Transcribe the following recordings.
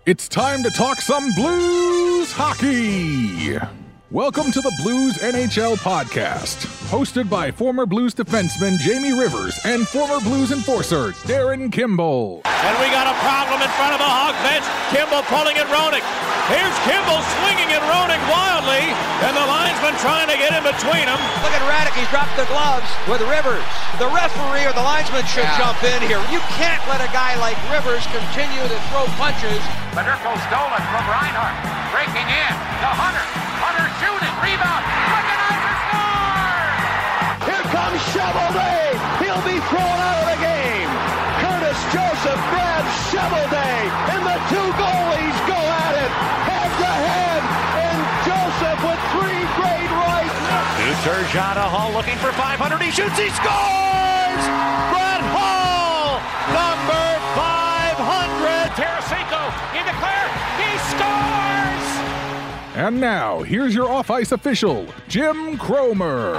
It's time to talk some Blues hockey. Welcome to the Blues NHL podcast, hosted by former Blues defenseman Jamie Rivers and former Blues enforcer Darren Kimball. And we got a problem in front of the Hawk bench. Kimball pulling at Roenick. Here's Kimball swinging at Roenick wildly, and the linesman trying to get in between them. Look at Radek, he's dropped the gloves with Rivers. The referee or the linesman should jump in here. You can't let a guy like Rivers continue to throw punches. Federico stolen from Reinhart. Breaking in to Hunter. Hunter shooting. Rebound. Wickenheiser scores! Here comes Shovelday. He'll be thrown out of the game. Curtis Joseph grabs Shovelday, and the two goalies go at it head to head. And Joseph with three great rights. To Turgeon, Hall looking for 500. He shoots. He scores! Brett Hall, number 500. Tarasenko in the clear. He scores! And now, here's your off-ice official, Jim Cromer.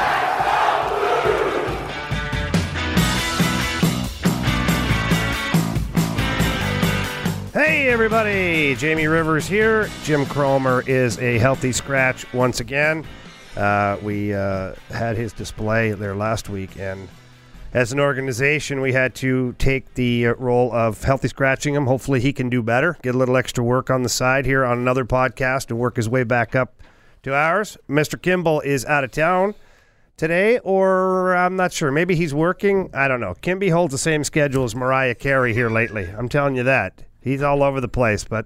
Hey everybody, Jamie Rivers here. Jim Cromer is a healthy scratch once again. We had his display there last week, and as an organization, we had to take the role of healthy scratching him. Hopefully he can do better, get a little extra work on the side here on another podcast and work his way back up to ours. Mr. Kimball is out of town today, or I'm not sure. Maybe he's working. I don't know. Kimby holds the same schedule as Mariah Carey here lately. I'm telling you that. He's all over the place, but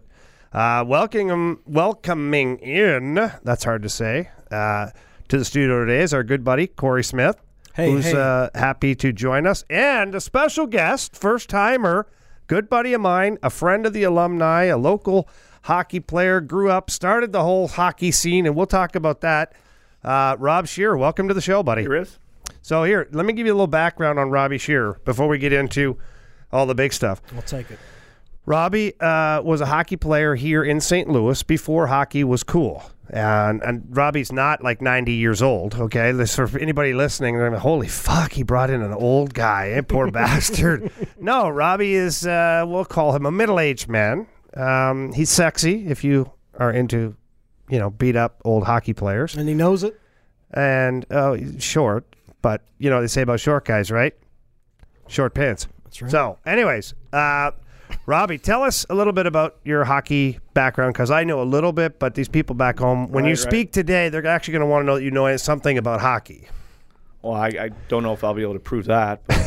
welcoming in, that's hard to say, to the studio today is our good buddy, Corey Smith, who's happy to join us, and a special guest, first-timer, good buddy of mine, a friend of the alumni, a local hockey player, grew up, started the whole hockey scene, and we'll talk about that. Rob Shearer, welcome to the show, buddy. Here is. So here, let me give you a little background on Robbie Shearer before we get into all the big stuff. We'll take it. Robbie was a hockey player here in St. Louis before hockey was cool. And Robbie's not like 90 years old, okay? This, for anybody listening, they're like, holy fuck, he brought in an old guy, eh? Poor bastard. No, Robbie is, we'll call him a middle-aged man. He's sexy if you are into, beat-up old hockey players. And he knows it? And he's short, but, they say about short guys, right? Short pants. That's right. So, anyways, Robbie, tell us a little bit about your hockey background, because I know a little bit, but these people back home, when you speak today, they're actually going to want to know that you know something about hockey. Well, I don't know if I'll be able to prove that. But.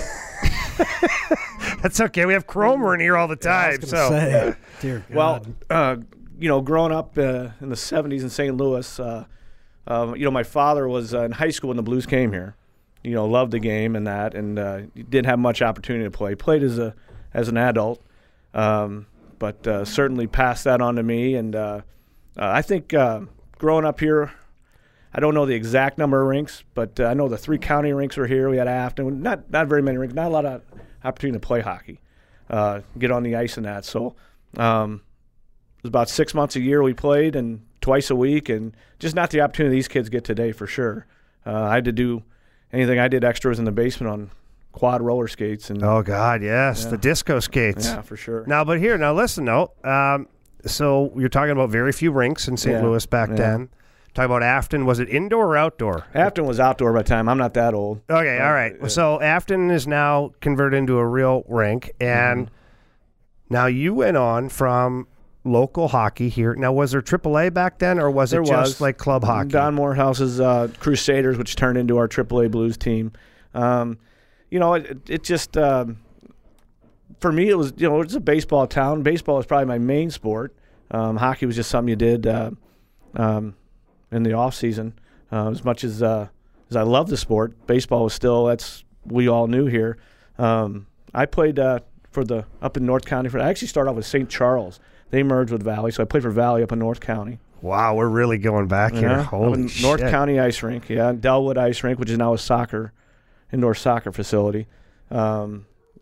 That's okay. We have Cromer in here all the time. Dear God. Well, growing up in the 70s in St. Louis, my father was in high school when the Blues came here. Loved the game and that, and didn't have much opportunity to play. Played as an adult. But certainly passed that on to me, and I think growing up here, I don't know the exact number of rinks, but I know the 3 county rinks were here. We had Afton, not very many rinks, not a lot of opportunity to play hockey, get on the ice and that. So it was about 6 months a year we played, and twice a week, and just not the opportunity these kids get today for sure. I had to do anything I did extra was in the basement on quad roller skates. And oh, God, yes, the disco skates. Yeah, for sure. Now, listen, so you're talking about very few rinks in St. Louis back then. Talking about Afton, was it indoor or outdoor? Afton was outdoor by the time. I'm not that old. Okay, all right. So Afton is now converted into a real rink, and now you went on from local hockey here. Now, was there AAA back then, or was it just like club hockey? Don Morehouse's Crusaders, which turned into our AAA Blues team. It just for me, it was it's a baseball town. Baseball was probably my main sport. Hockey was just something you did in the off season. As much as I love the sport, baseball was still we all knew here. I played up in North County. I actually started off with St. Charles. They merged with Valley, so I played for Valley up in North County. Wow, we're really going back here. Holy shit. North County Ice Rink, Delwood Ice Rink, which is now a indoor soccer facility. Back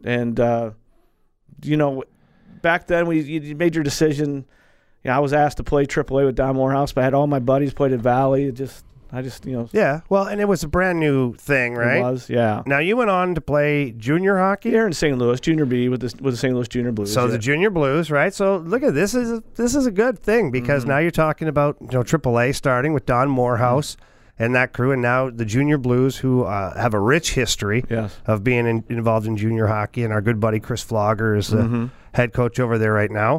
then you made your decision. I was asked to play AAA with Don Morehouse, but I had all my buddies played at Valley. I just, Yeah, well, and it was a brand new thing, right? It was, yeah. Now, you went on to play junior hockey? Here in St. Louis, Junior B with the St. Louis Junior Blues. So the Junior Blues, right? So look at this. This is a good thing because now you're talking about AAA starting with Don Morehouse and that crew, and now the Junior Blues, who have a rich history of being involved in junior hockey, and our good buddy Chris Flogger is the head coach over there right now.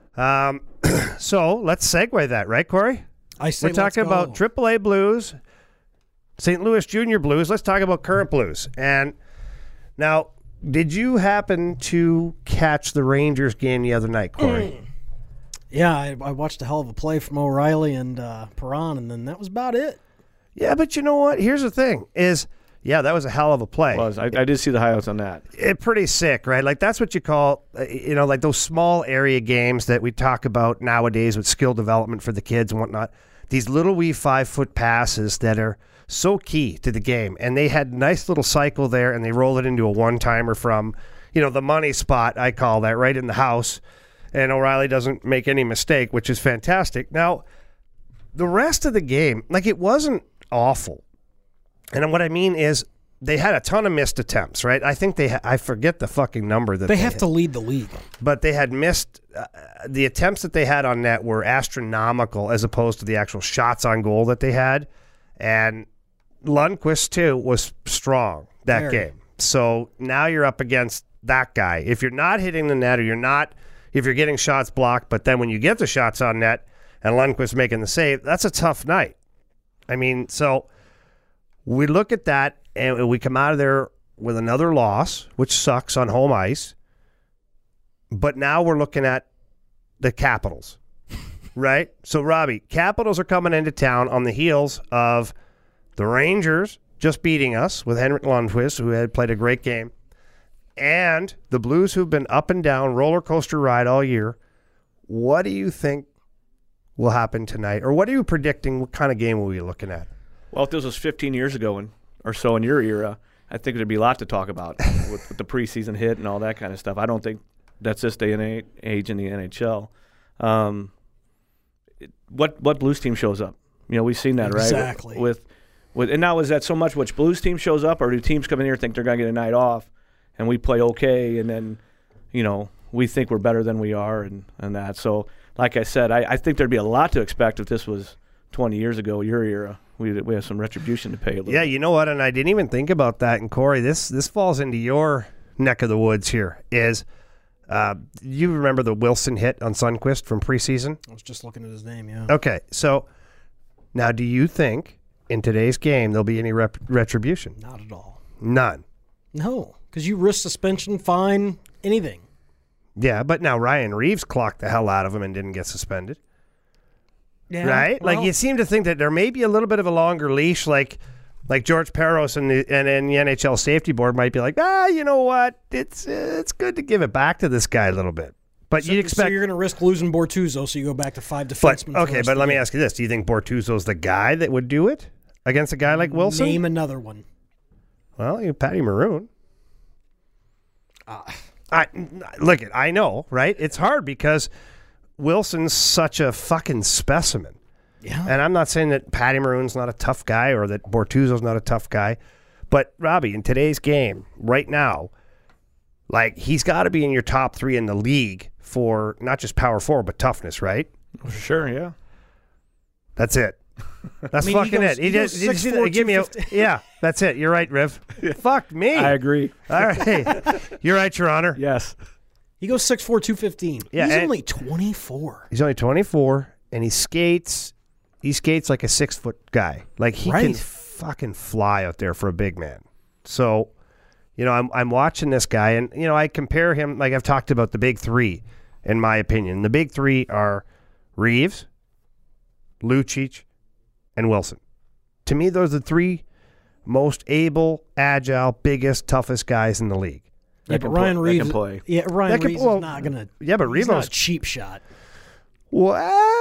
So let's segue that, right, Corey? I say we're talking about AAA Blues, St. Louis Junior Blues. Let's talk about current Blues. And now, did you happen to catch the Rangers game the other night, Corey? Yeah, I watched a hell of a play from O'Reilly and Perron, and then that was about it. Yeah, but you know what? Here's the thing is, that was a hell of a play. I did see the highlights on that. Pretty sick, right? Like, that's what you call, like those small area games that we talk about nowadays with skill development for the kids and whatnot. These little wee 5-foot passes that are so key to the game. And they had a nice little cycle there, and they rolled it into a one-timer from, the money spot, I call that, right in the house. And O'Reilly doesn't make any mistake, which is fantastic. Now, the rest of the game, like, it wasn't awful. And what I mean is they had a ton of missed attempts, right? I think I forget the fucking number that they have to lead the league. But they had missed the attempts that they had on net were astronomical as opposed to the actual shots on goal that they had. And Lundqvist, too, was strong that game. So now you're up against that guy. If you're not hitting the net or if you're getting shots blocked, but then when you get the shots on net and Lundqvist making the save, that's a tough night. I mean, so we look at that and we come out of there with another loss, which sucks on home ice. But now we're looking at the Capitals, right? So, Robbie, Capitals are coming into town on the heels of the Rangers just beating us with Henrik Lundqvist, who had played a great game, and the Blues, who've been up and down, roller coaster ride all year. What do you think will happen tonight? Or what are you predicting? What kind of game are we looking at? Well, if this was 15 years ago or so in your era, I think there'd be a lot to talk about with the preseason hit and all that kind of stuff. I don't think that's this day and age in the NHL. What Blues team shows up? We've seen that, right? Exactly. And now, is that so much which Blues team shows up, or do teams come in here and think they're going to get a night off, and we play okay, and then, we think we're better than we are, and that. So, like I said, I think there'd be a lot to expect if this was 20 years ago, your era. We have some retribution to pay. Yeah, you know what? And I didn't even think about that. And Corey, this falls into your neck of the woods here. You remember the Wilson hit on Sundqvist from preseason? I was just looking at his name, yeah. Okay, so now do you think in today's game there'll be any retribution? Not at all. None? No, because you risk suspension, fine, anything. Yeah, but now Ryan Reeves clocked the hell out of him and didn't get suspended. Yeah, right? Well, like, you seem to think that there may be a little bit of a longer leash, like George Peros and the NHL Safety Board might be like, you know what? It's good to give it back to this guy a little bit. But so, you'd expect... So you're going to risk losing Bortuzzo, so you go back to 5 defensemen. But let me ask you this. Do you think Bortuzzo's the guy that would do it against a guy like Wilson? Name another one. Well, Patty Maroon. I know, right? It's hard because Wilson's such a fucking specimen. Yeah. And I'm not saying that Patty Maroon's not a tough guy or that Bortuzzo's not a tough guy. But, Robbie, in today's game, right now, like, he's got to be in your top 3 in the league for not just power forward, but toughness, right? Sure, yeah. That's it. That's fucking it. He goes 6'4", give me a, yeah, that's it. You're right, Riv. Fuck me. I agree. All right. You're right, Your Honor. Yes. He goes 6'4", 215. Yeah, he's only 24. He's only 24, and he skates like a 6-foot guy. Like, he can fucking fly out there for a big man. So, I'm watching this guy, and, I compare him, like I've talked about the big 3, in my opinion. The big 3 are Reeves, Lucic, and Wilson. To me, those are the 3 most able, agile, biggest, toughest guys in the league. Yeah, but Ryan Reeves. Can play. Yeah, Ryan Reeves is not going to. Yeah, but Reeves not a cheap shot. Well,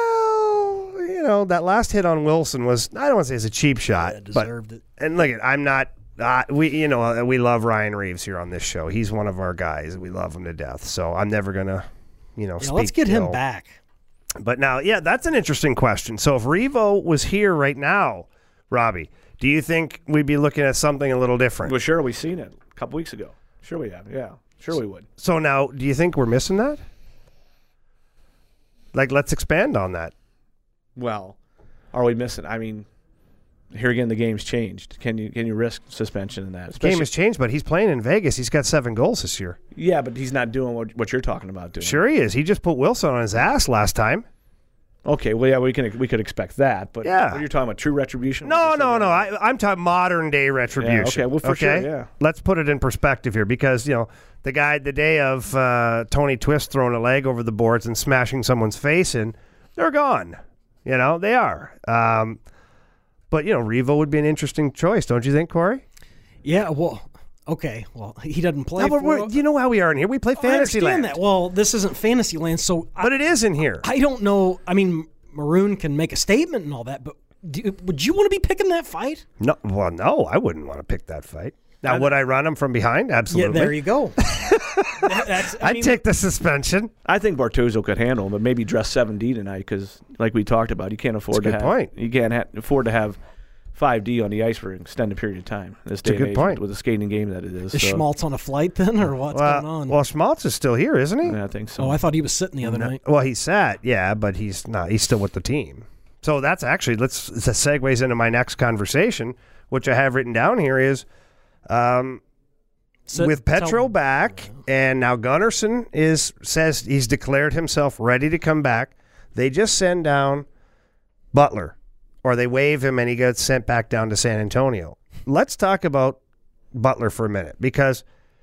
that last hit on Wilson was, I don't want to say it's a cheap shot. Yeah, deserved it. And look, I'm not, we love Ryan Reeves here on this show. He's one of our guys. We love him to death. So I'm never going to, speak let's get him ill. back. But now, that's an interesting question. So if Revo was here right now, Robbie, do you think we'd be looking at something a little different? Well, sure, we've seen it a couple weeks ago. Sure we have, yeah. Sure we would. So now, do you think we're missing that? Like, let's expand on that. Well, are we missing? I mean, here again, the game's changed. Can you risk suspension in that? The game has changed, but he's playing in Vegas. He's got 7 goals this year. Yeah, but he's not doing what you're talking about doing. Sure he is. He just put Wilson on his ass last time. Okay, well, yeah, we could expect that, but yeah. You're talking about true retribution? No. I'm talking modern day retribution. Yeah, okay, well, for sure, yeah. Let's put it in perspective here, because the day of Tony Twist throwing a leg over the boards and smashing someone's face in, they're gone. They are. But Revo would be an interesting choice, don't you think, Corey? Yeah. Well. Okay, well, he doesn't play. No, but you know how we are in here. We play Fantasyland. I understand that. Well, this isn't Fantasyland, so... But it is in here. I don't know. I mean, Maroon can make a statement and all that, but would you want to be picking that fight? No, well, no, I wouldn't want to pick that fight. Now, would I run him from behind? Absolutely. Yeah, there you go. I'd take the suspension. I think Bortuzzo could handle him, but maybe dress 7D tonight because, like we talked about, you can't afford That's a good point. You can't afford to have 5D on the ice for an extended period of time. This day That's a good point. With the skating game that it is. Is Schmaltz on a flight then, or what's going on? Well, Schmaltz is still here, isn't he? Yeah, I think so. Oh, I thought he was sitting the other night. Well, he sat, yeah, but he's not. He's still with the team. So that's actually, that segues into my next conversation, which I have written down here is, with Petro back, and now Gunnarsson says he's declared himself ready to come back. They just send down Butler. Or they waive him and he gets sent back down to San Antonio. Let's talk about Butler for a minute, because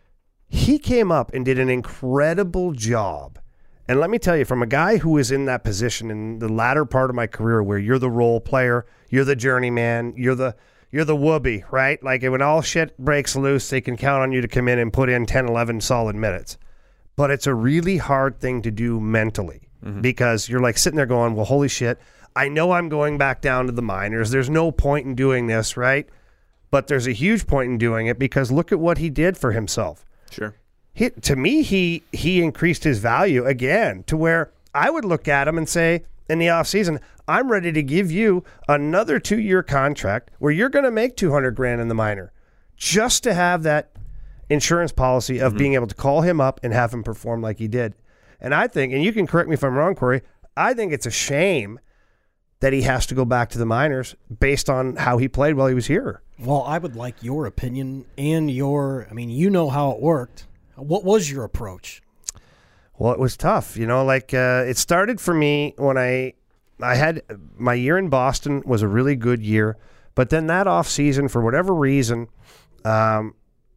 he came up and did an incredible job. And let me tell you, from a guy who is in that position in the latter part of my career where you're the role player, you're the journeyman, you're the whoopee, right? Like when all shit breaks loose, they can count on you to come in and put in 10, 11 solid minutes. But it's a really hard thing to do mentally because you're like sitting there going, well, holy shit, I know I'm going back down to the minors. There's no point in doing this, right? But there's a huge point in doing it because look at what he did for himself. Sure. To me, he increased his value again to where I would look at him and say, in the offseason, I'm ready to give you another 2-year contract where you're going to make $200,000 in the minor just to have that insurance policy of being able to call him up and have him perform like he did. And I think, and you can correct me if I'm wrong, Corey, I think it's a shame that he has to go back to the minors based on how he played while he was here. Well, I would like your opinion and you know how it worked. What was your approach? Well, it was tough. It started for me when I had my year in Boston was a really good year, but then that off season, for whatever reason, I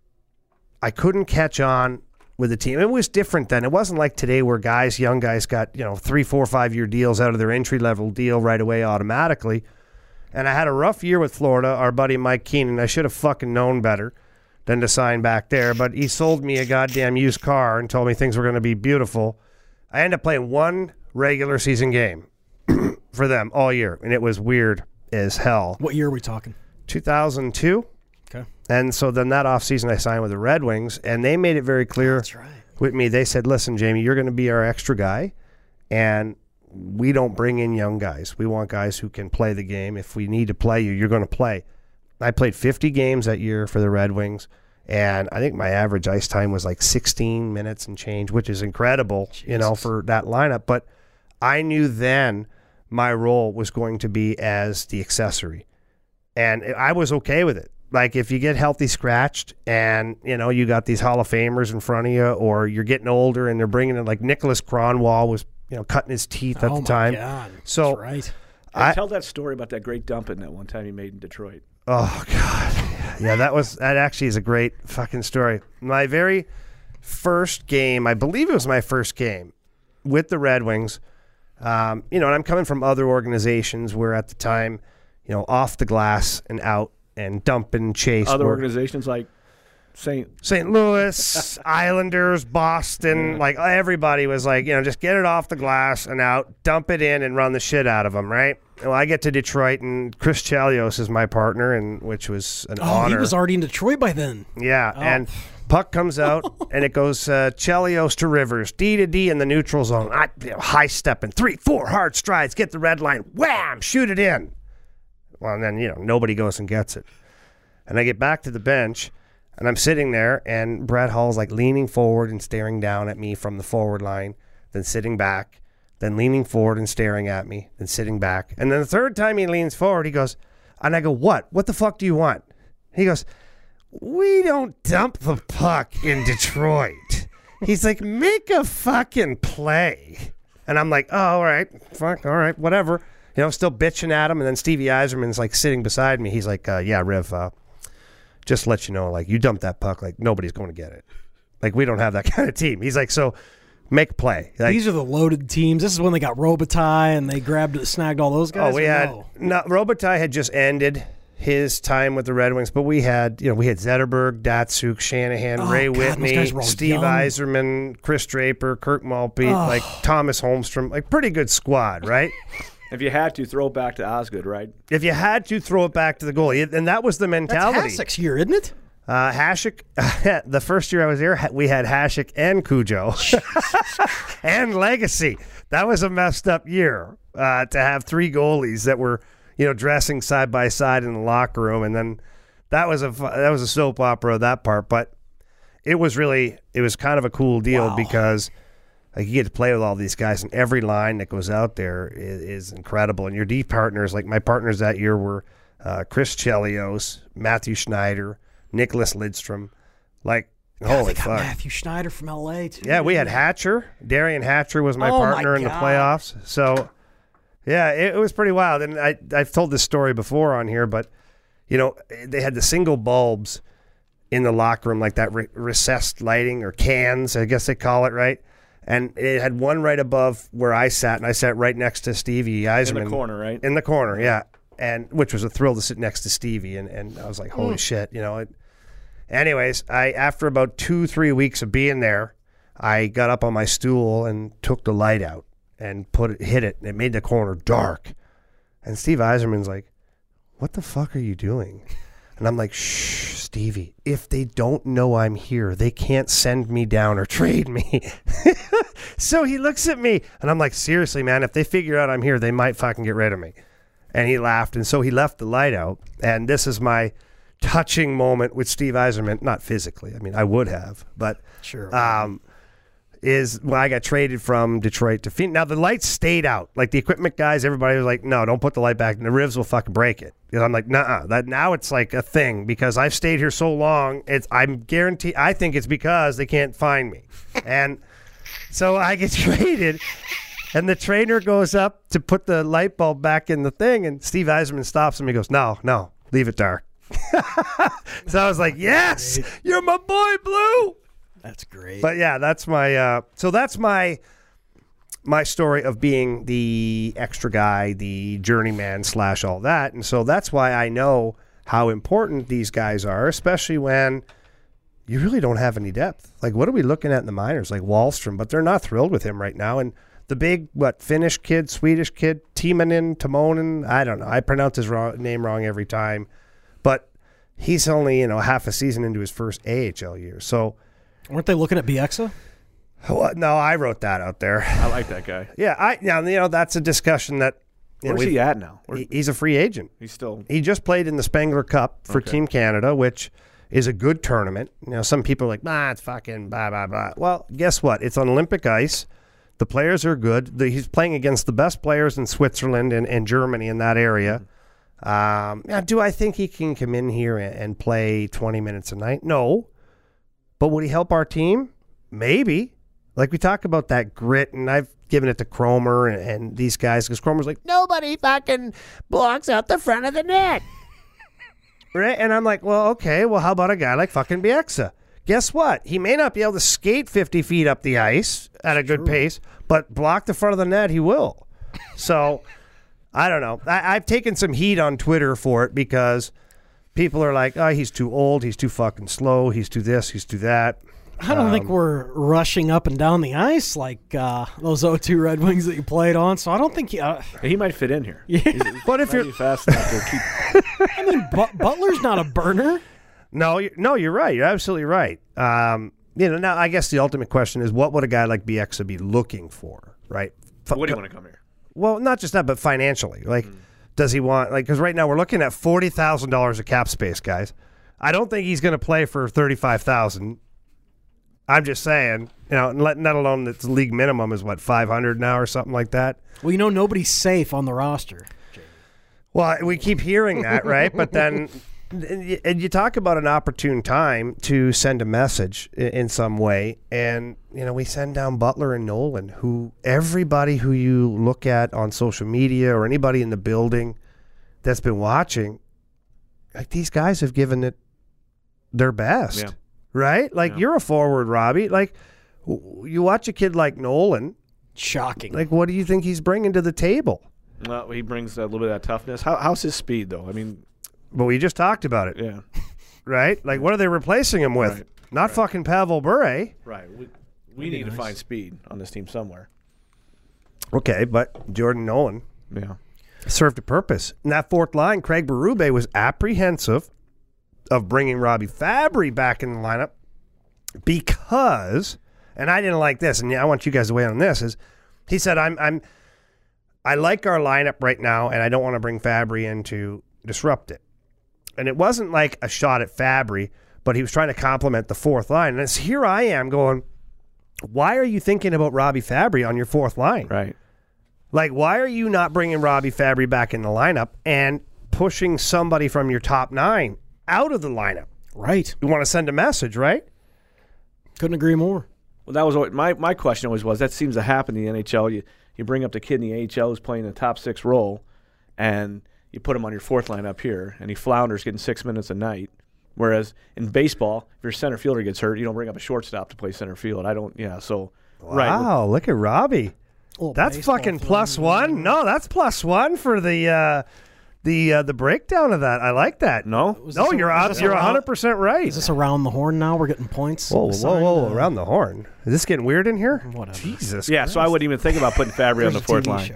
couldn't catch on with the team. It was different then. It wasn't like today where young guys got, 3, 4, 5 year deals out of their entry level deal right away automatically. And I had a rough year with Florida. Our buddy Mike Keenan, I should have fucking known better than to sign back there, but he sold me a goddamn used car and told me things were going to be beautiful. I ended up playing one regular season game for them all year, and it was weird as hell. What year are we talking? 2002. Okay. And so then that offseason I signed with the Red Wings, and they made it very clear That's right. with me. They said, listen, Jamie, you're going to be our extra guy, and we don't bring in young guys. We want guys who can play the game. If we need to play you, you're going to play. I played 50 games that year for the Red Wings, and I think my average ice time was like 16 minutes and change, which is incredible, for that lineup. But I knew then my role was going to be as the accessory, and I was okay with it. Like if you get healthy scratched and, you got these Hall of Famers in front of you, or you're getting older and they're bringing in like Nicholas Kronwall was, cutting his teeth at the time. Oh, my God. So that's right. Tell that story about that great dumping that one time you made in Detroit. Oh, God. Yeah, that actually is a great fucking story. My very first game, I believe it was my first game with the Red Wings, and I'm coming from other organizations where at the time, off the glass and out and dump and chase. Other organizations like St. Louis, Islanders, Boston, like everybody was like, just get it off the glass and out, dump it in and run the shit out of them, right? Well, I get to Detroit and Chris Chelios is my partner, and which was an honor. He was already in Detroit by then. Yeah, and puck comes out and it goes Chelios to Rivers, D to D in the neutral zone. High stepping, 3, 4 hard strides, get the red line, wham, shoot it in. Well, and then, nobody goes and gets it. And I get back to the bench, and I'm sitting there, and Brett Hull's like leaning forward and staring down at me from the forward line, then sitting back, then leaning forward and staring at me, then sitting back. And then the third time he leans forward, he goes, and I go, what? What the fuck do you want? He goes, we don't dump the puck in Detroit. He's like, make a fucking play. And I'm like, oh, all right, fuck, all right, whatever. Still bitching at him. And then Stevie Yzerman's like sitting beside me. He's like, yeah, Riv, just to let you know, like, you dump that puck, like, nobody's going to get it. Like, we don't have that kind of team. He's like, so make a play. Like, these are the loaded teams. This is when they got Robitaille and they snagged all those guys. Oh, Robitaille had just ended his time with the Red Wings, but we had Zetterberg, Datsuk, Shanahan, Ray Whitney, Steve Yzerman, Chris Draper, Kirk Maltby, like Thomas Holmstrom, like pretty good squad, right? If you had to, throw it back to Osgood, right? If you had to, throw it back to the goalie, and that was the mentality. That's Hasek's year, isn't it? Hasek, the first year I was there, we had Hasek and Cujo and Legacy. That was a messed up year to have three goalies that were dressing side by side in the locker room, and then that was a soap opera, that part. But it was kind of a cool deal because like you get to play with all these guys, and every line that goes out there is incredible. And your D partners, like my partners that year, were Chris Chelios, Matthew Schneider, Nicholas Lidstrom. Like, holy fuck! Matthew Schneider from LA too. Yeah, we had Hatcher. Darian Hatcher was my partner in the playoffs. So. Yeah, it was pretty wild, and I've told this story before on here, but, they had the single bulbs in the locker room, like that recessed lighting or cans, I guess they call it, right? And it had one right above where I sat, and I sat right next to Stevie Yzerman. In the corner, right? In the corner, yeah, and which was a thrill to sit next to Stevie, and I was like, holy shit, Anyways, after about 2-3 weeks of being there, I got up on my stool and took the light out. And hit it, and it made the corner dark. And Steve Yzerman's like, what the fuck are you doing? And I'm like, shh, Stevie, if they don't know I'm here, they can't send me down or trade me. So he looks at me, and I'm like, seriously, man, if they figure out I'm here, they might fucking get rid of me. And he laughed, and so he left the light out. And this is my touching moment with Steve Yzerman, not physically. I mean, I would have, but sure. Is when I got traded from Detroit to Phoenix. Now, the lights stayed out. Like, the equipment guys, everybody was like, no, don't put the light back. And the Rivs will fucking break it. And I'm like, nah. Now it's like a thing because I've stayed here so long. I'm guaranteed. I think it's because they can't find me. And so I get traded, and the trainer goes up to put the light bulb back in the thing, and Steve Yzerman stops him. He goes, no, leave it dark. So I was like, yes, you're my boy, Blue. That's great. But yeah, that's my my story of being the extra guy, the journeyman / all that. And so that's why I know how important these guys are, especially when you really don't have any depth. Like, what are we looking at in the minors? Like Wahlstrom, but they're not thrilled with him right now. And the big, Finnish kid, Swedish kid, Timonen, I don't know. I pronounce his name wrong every time. But he's only, half a season into his first AHL year. So... weren't they looking at Bieksa? Well, no, I wrote that out there. I like that guy. Yeah, that's a discussion that... Where's he at now? He's a free agent. He just played in the Spengler Cup for Team Canada, which is a good tournament. Some people are like, it's fucking blah, blah, blah. Well, guess what? It's on Olympic ice. The players are good. He's playing against the best players in Switzerland and Germany in that area. Do I think he can come in here and play 20 minutes a night? No. But would he help our team? Maybe. Like, we talk about that grit, and I've given it to Cromer and these guys, because Cromer's like, nobody fucking blocks out the front of the net. Right? And I'm like, well, okay, how about a guy like fucking Bieksa? Guess what? He may not be able to skate 50 feet up the ice at a good pace, but block the front of the net, he will. So, I don't know. I've taken some heat on Twitter for it because... people are like, he's too old, he's too fucking slow, he's too this, he's too that. I don't think we're rushing up and down the ice like those 0-2 Red Wings that you played on, so I don't think he might fit in here. Yeah. But if you're fast enough to keep... I mean, Butler's not a burner. No, you're right. You're absolutely right. Now I guess the ultimate question is, what would a guy like Bieksa be looking for, right? What do you want to come here? Well, not just that, but financially. Like, does he want, like, because right now we're looking at $40,000 of cap space, guys. I don't think he's going to play for $35,000. I'm just saying, let alone that the league minimum is what, $500 now or something like that. Well, nobody's safe on the roster. Well, we keep hearing that, right? But then, and you talk about an opportune time to send a message in some way, and we send down Butler and Nolan, who everybody who you look at on social media or anybody in the building that's been watching, like, these guys have given it their best, right? Like, you're a forward, Robbie. Like, you watch a kid like Nolan. Shocking. Like, what do you think he's bringing to the table? Well, he brings a little bit of that toughness. How's his speed, though? I mean, but we just talked about it. Yeah. Right? Like, what are they replacing him with? Right. Not fucking Pavel Bure. Right. We need to find speed on this team somewhere. Okay, but Jordan Nolan served a purpose. In that fourth line, Craig Berube was apprehensive of bringing Robbie Fabry back in the lineup because, and I didn't like this, and I want you guys to weigh in on this, is he said, I like our lineup right now, and I don't want to bring Fabry in to disrupt it. And it wasn't like a shot at Fabry, but he was trying to compliment the fourth line. And it's here I am going, why are you thinking about Robbie Fabry on your fourth line? Right. Like, why are you not bringing Robbie Fabry back in the lineup and pushing somebody from your top nine out of the lineup? Right. You want to send a message, right? Couldn't agree more. Well, that was what my question always was. That seems to happen in the NHL. You bring up the kid in the AHL who's playing the top six role, and you put him on your fourth line up here, and he flounders getting 6 minutes a night. Whereas in baseball, if your center fielder gets hurt, you don't bring up a shortstop to play center field. Wow, right. Look at Robbie. That's fucking +1. No, that's +1 for the breakdown of that. I like that. No, you're 100% right. Is this around the horn now? We're getting points. Whoa! Around the horn. Is this getting weird in here? Whatever. Jesus. Yeah. Christ. So I wouldn't even think about putting Fabry on the fourth line.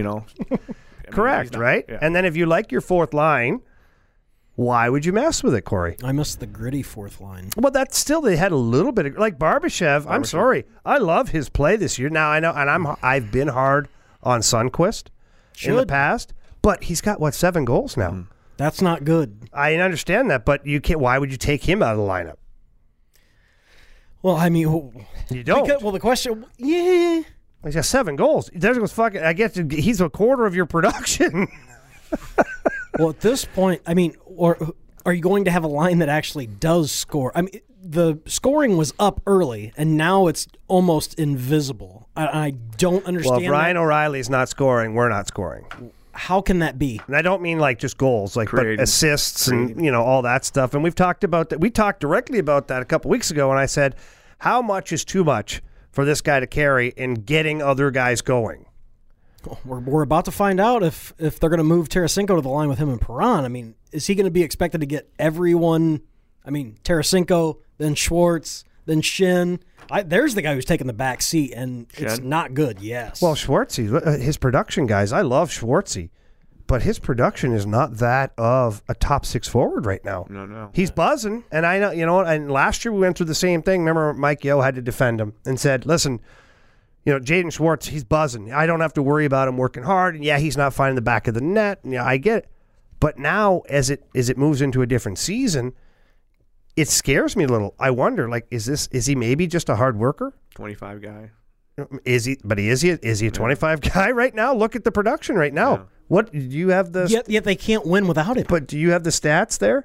Correct. Right. Yeah. And then if you like your fourth line, why would you mess with it, Corey? I missed the gritty fourth line. Well, that's still, they had a little bit of, like Barbashev. I'm sorry, I love his play this year. Now I know, and I've been hard on Sundqvist in the past, but he's got 7 goals now. That's not good. I understand that, but you can't. Why would you take him out of the lineup? Well, I mean, you don't. The question, he's got 7 goals. There goes fucking. I guess he's a quarter of your production. Well, at this point, I mean, or are you going to have a line that actually does score? I mean, the scoring was up early, and now it's almost invisible. I don't understand. Well, if Ryan O'Reilly's not scoring, we're not scoring. How can that be? And I don't mean like just goals, like but assists and all that stuff. And we've talked about that. We talked directly about that a couple weeks ago, and I said, how much is too much for this guy to carry in getting other guys going? We're about to find out if they're going to move Tarasenko to the line with him and Perron. I mean, is he going to be expected to get everyone? I mean, Tarasenko, then Schwartz, then Shin. There's the guy who's taking the back seat, and it's not good, yes. Well, Schwartzy, his production, guys, I love Schwartzy, but his production is not that of a top 6 forward right now. No. He's buzzing, and I know, and last year we went through the same thing. Remember, Mike Yeo had to defend him and said, listen, Jaden Schwartz, he's buzzing. I don't have to worry about him working hard. And yeah, he's not finding the back of the net. Yeah, I get it. But now, as it moves into a different season, it scares me a little. I wonder, like, is he maybe just a hard worker? 25 guy. Is he? But is he a 25 guy right now? Look at the production right now. Yeah. What do you have the? Yet they can't win without it. But do you have the stats there?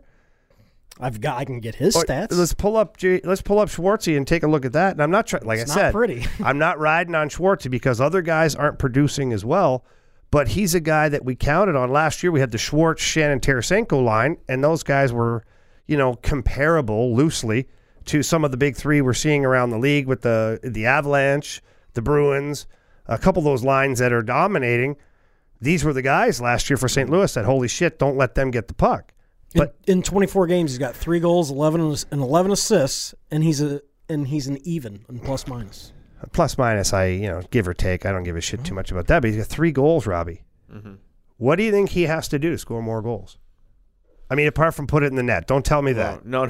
I can get his stats. Let's pull up Schwartzy and take a look at that. And I'm not trying. Like I said, pretty. I'm not riding on Schwartzy because other guys aren't producing as well. But he's a guy that we counted on last year. We had the Schwartz, Shannon, Tarasenko line, and those guys were, comparable loosely to some of the big three we're seeing around the league with the Avalanche, the Bruins, a couple of those lines that are dominating. These were the guys last year for St. Louis that, holy shit, don't let them get the puck. But in 24 games, he's got 3 goals, 11 assists, and he's an even in plus minus. Plus minus, give or take. I don't give a shit too much about that. But he's got 3 goals, Robbie. Mm-hmm. What do you think he has to do to score more goals? I mean, apart from put it in the net. Don't tell me that. No.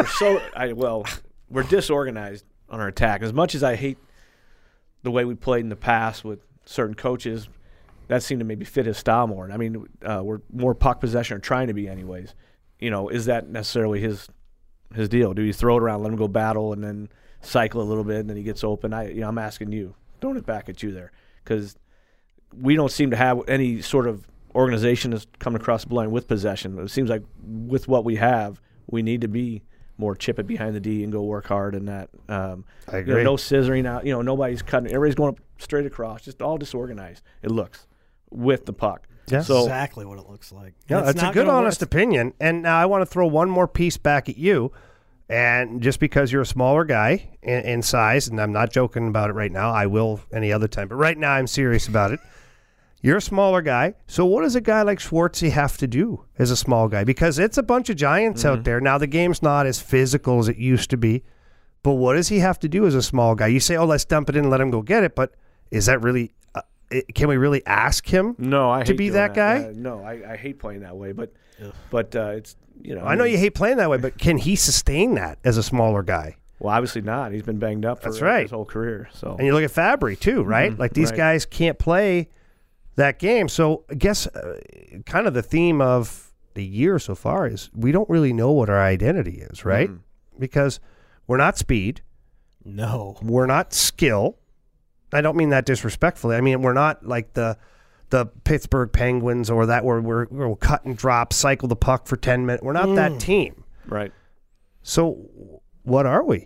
We're disorganized on our attack. As much as I hate the way we played in the past with certain coaches, that seemed to maybe fit his style more. And I mean, we're more puck possession, or trying to be anyways. Is that necessarily his deal? Do you throw it around, let him go battle, and then cycle a little bit, and then he gets open? I'm asking you, throwing it back at you there, because we don't seem to have any sort of organization that's coming across the line with possession. It seems like with what we have, we need to be more chip it behind the D and go work hard and that. I agree. No scissoring out. Nobody's cutting. Everybody's going up straight across. Just all disorganized. It looks with the puck. Yes. So, exactly what it looks like. Yeah, that's a good, honest opinion. And now I want to throw one more piece back at you. And just because you're a smaller guy in size, and I'm not joking about it right now, I will any other time, but right now I'm serious about it. You're a smaller guy, so what does a guy like Schwartzy have to do as a small guy? Because it's a bunch of giants out there. Now, the game's not as physical as it used to be, but what does he have to do as a small guy? You say, let's dump it in and let him go get it, but is that really can we really ask him to be that guy? No, I hate playing that way, but it's, I know you hate playing that way, but can he sustain that as a smaller guy? Well, obviously not. He's been banged up for his whole career. So, and you look at Fabry, too, right? Like, these guys can't play that game. So I guess kind of the theme of the year so far is we don't really know what our identity is, right? Because we're not speed. No. We're not skill. I don't mean that disrespectfully. I mean, we're not like the Pittsburgh Penguins or that where we'll cut and drop, cycle the puck for 10 minutes. We're not that team. Right. So what are we?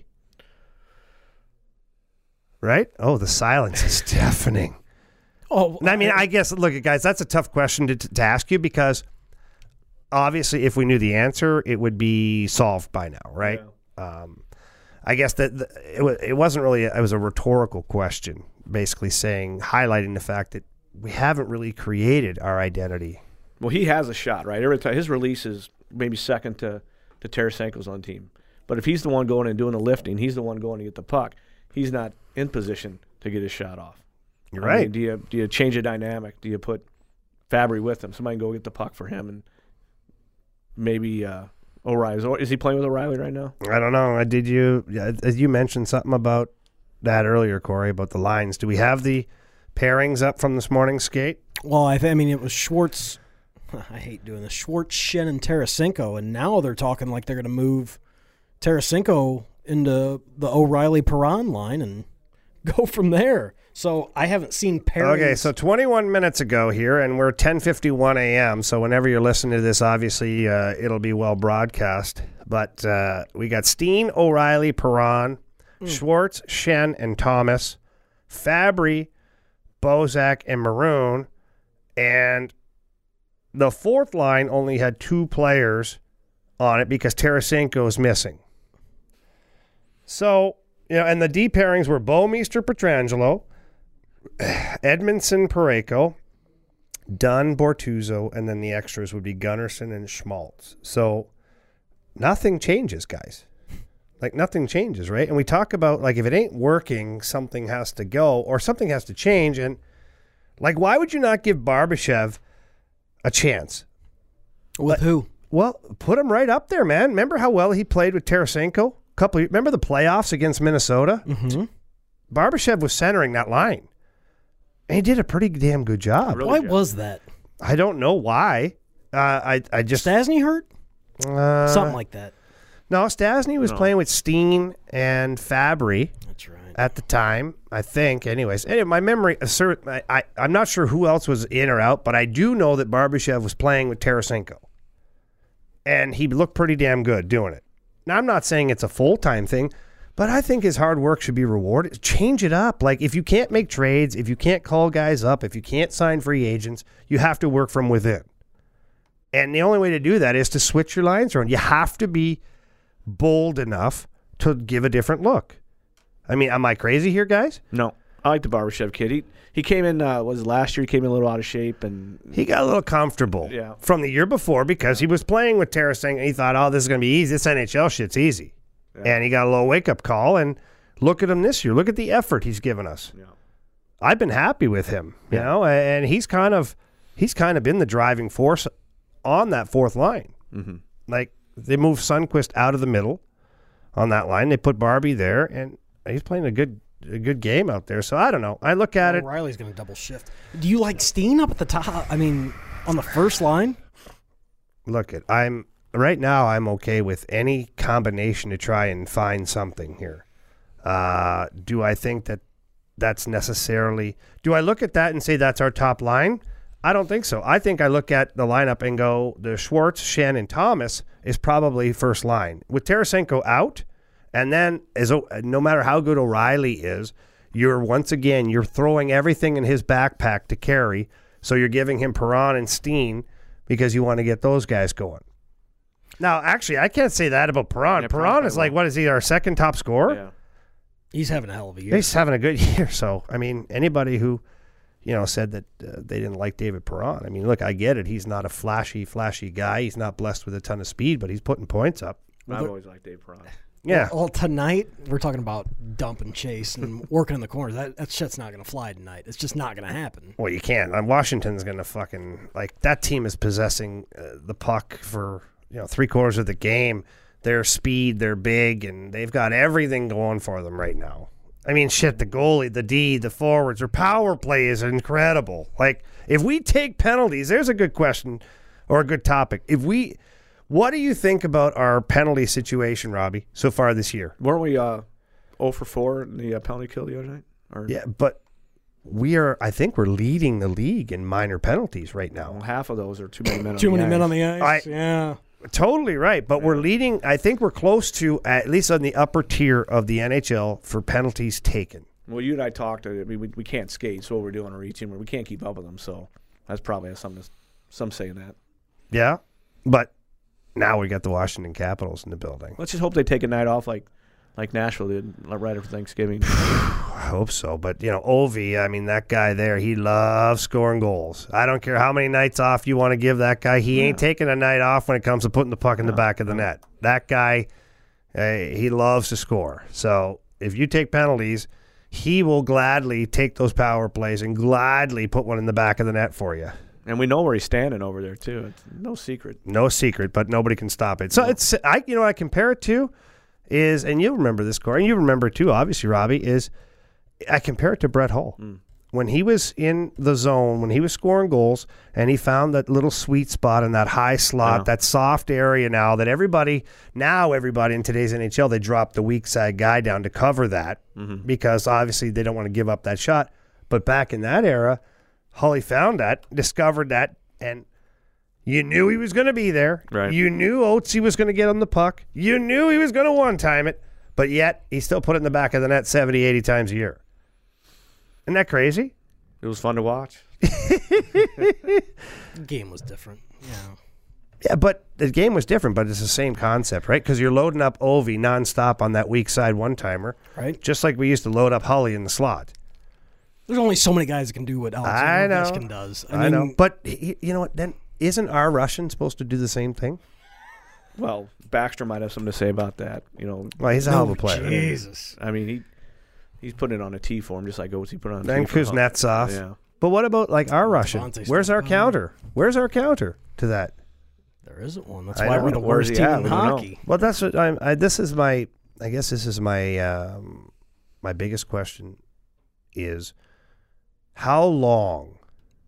Right? Oh, the silence is deafening. Oh, I mean, I guess, look, guys, that's a tough question to ask you because obviously if we knew the answer, it would be solved by now, right? Yeah. I guess that it wasn't really, it was a rhetorical question, basically highlighting the fact that we haven't really created our identity. Well, he has a shot, right? Every time his release is maybe second to Tarasenko's on team. But if he's the one going and doing the lifting, he's the one going to get the puck. He's not in position to get his shot off. You're right. Mean, do you change the dynamic? Do you put Fabry with him? Somebody can go get the puck for him, and maybe O'Reilly. Is he playing with O'Reilly right now? I don't know. You mentioned something about that earlier, Corey, about the lines. Do we have the pairings up from this morning's skate? Well, I mean, it was Schwartz. I hate doing this. Schwartz, Schenn, and Tarasenko, and now they're talking like they're going to move Tarasenko into the O'Reilly-Perron line and go from there. So I haven't seen pairings. Okay, so 21 minutes ago here, and we're 10:51 a.m., so whenever you're listening to this, obviously it'll be well broadcast. But we got Steen, O'Reilly, Perron, Schwartz, Schenn, and Thomas, Fabry, Bozak, and Maroon, and the fourth line only had 2 players on it because Tarasenko is missing. So, and the D pairings were Bouwmeester, Pietrangelo, Edmondson, Parayko, Dunn, Bortuzzo, and then the extras would be Gunnarsson and Schmaltz. So nothing changes, guys. Like, nothing changes, right? And we talk about, like, if it ain't working, something has to go or something has to change. And, like, why would you not give Barbashev a chance? With who? Well, put him right up there, man. Remember how well he played with Tarasenko? Remember the playoffs against Minnesota? Mm-hmm. Barbashev was centering that line. And he did a pretty damn good job. Why was that? I don't know why. I just Stastny hurt? Something like that. No, Stastny was playing with Steen and Fabry. That's right. At the time, I think. Anyways, my memory, I'm not sure who else was in or out, but I do know that Barbashev was playing with Tarasenko. And he looked pretty damn good doing it. Now, I'm not saying it's a full-time thing, but I think his hard work should be rewarded. Change it up. Like, if you can't make trades, if you can't call guys up, if you can't sign free agents, you have to work from within. And the only way to do that is to switch your lines around. You have to be bold enough to give a different look. I mean, am I crazy here, guys? No. I like the Barbashev kid. He came in, last year, he came in a little out of shape. And he got a little comfortable from the year before because he was playing with Tarasenko and he thought, this is going to be easy. This NHL shit's easy. Yeah. And he got a little wake-up call, and look at him this year. Look at the effort he's given us. Yeah. I've been happy with him, you know, and he's kind of been the driving force on that fourth line. Mm-hmm. Like, they moved Sundqvist out of the middle on that line. They put Barbie there, and he's playing a good good game out there. So I don't know. I look at it. Riley's going to double shift. Do you like Steen up at the top? I mean, on the first line? Look, right now I'm okay with any combination to try and find something here. Do I think that's necessarily? Do I look at that and say that's our top line? I don't think so. I think I look at the lineup and go, the Schwartz, Schenn, and Thomas is probably first line. With Tarasenko out, and then no matter how good O'Reilly is, you're throwing everything in his backpack to carry, so you're giving him Perron and Steen because you want to get those guys going. Now, actually, I can't say that about Perron. Yeah, Perron is like, what is he, our second top scorer? Yeah. He's having a hell of a year. He's having a good year. So, I mean, anybody who, said that they didn't like David Perron. I mean, look, I get it. He's not a flashy guy. He's not blessed with a ton of speed, but he's putting points up. I've always liked Dave Perron. Yeah. Well, tonight, we're talking about dump and chase and working in the corners. That shit's not going to fly tonight. It's just not going to happen. Well, you can't. Washington's going to fucking, that team is possessing the puck for, 3/4 of the game. Their speed, they're big, and they've got everything going for them right now. I mean, shit, the goalie, the D, the forwards, their power play is incredible. If we take penalties, there's a good question or a good topic. What do you think about our penalty situation, Robbie, so far this year? Weren't we 0 for 4 in the penalty kill the other night? Yeah, but I think we're leading the league in minor penalties right now. Well, half of those are too many men on Too the many ice. men on the ice, yeah. Totally right, but we're leading. I think we're close to, at least on the upper tier of the NHL for penalties taken. Well, you and I talked. I mean, we can't skate, so what we're doing on our team, we can't keep up with them. So that's probably some saying that. Yeah, but now we got the Washington Capitals in the building. Let's just hope they take a night off like Nashville did right after Thanksgiving. I hope so, but Ovi, I mean, that guy there, he loves scoring goals. I don't care how many nights off you want to give that guy. He ain't taking a night off when it comes to putting the puck in the back of the net. That guy, he loves to score. So if you take penalties, he will gladly take those power plays and gladly put one in the back of the net for you. And we know where he's standing over there too. It's no secret. No secret, but nobody can stop it. So I compare it to is, and you remember this, Corey, and you remember it too, obviously, Robbie, is I compare it to Brett Hull. When he was in the zone, when he was scoring goals, and he found that little sweet spot in that high slot, that soft area now that everybody in today's NHL, they drop the weak side guy down to cover that because obviously they don't want to give up that shot. But back in that era, Hully found that, discovered that, and you knew he was going to be there. Right. You knew Oatsy was going to get on the puck. You knew he was going to one-time it, but yet he still put it in the back of the net 70, 80 times a year. Isn't that crazy? It was fun to watch. The game was different. Yeah. Yeah, but the game was different, but it's the same concept, right? Because you're loading up Ovi nonstop on that weak side one-timer. Right. Just like we used to load up Hully in the slot. There's only so many guys that can do what Alex Ovechkin does. I know. But you know what? Then isn't our Russian supposed to do the same thing? Well, Baxter might have something to say about that. Well, he's a hell of a player. Jesus. I mean, he's putting it on a T for him, just like Oatsy put it on a And T for Kuznetsov. Yeah. But what about our Russian? Devontae Where's our Snowden. counter? Where's our counter to that? There isn't one. That's I why know. we're the Where's worst he team at? in We don't know. hockey. Well, that's what this is my. I guess this is my my biggest question is how long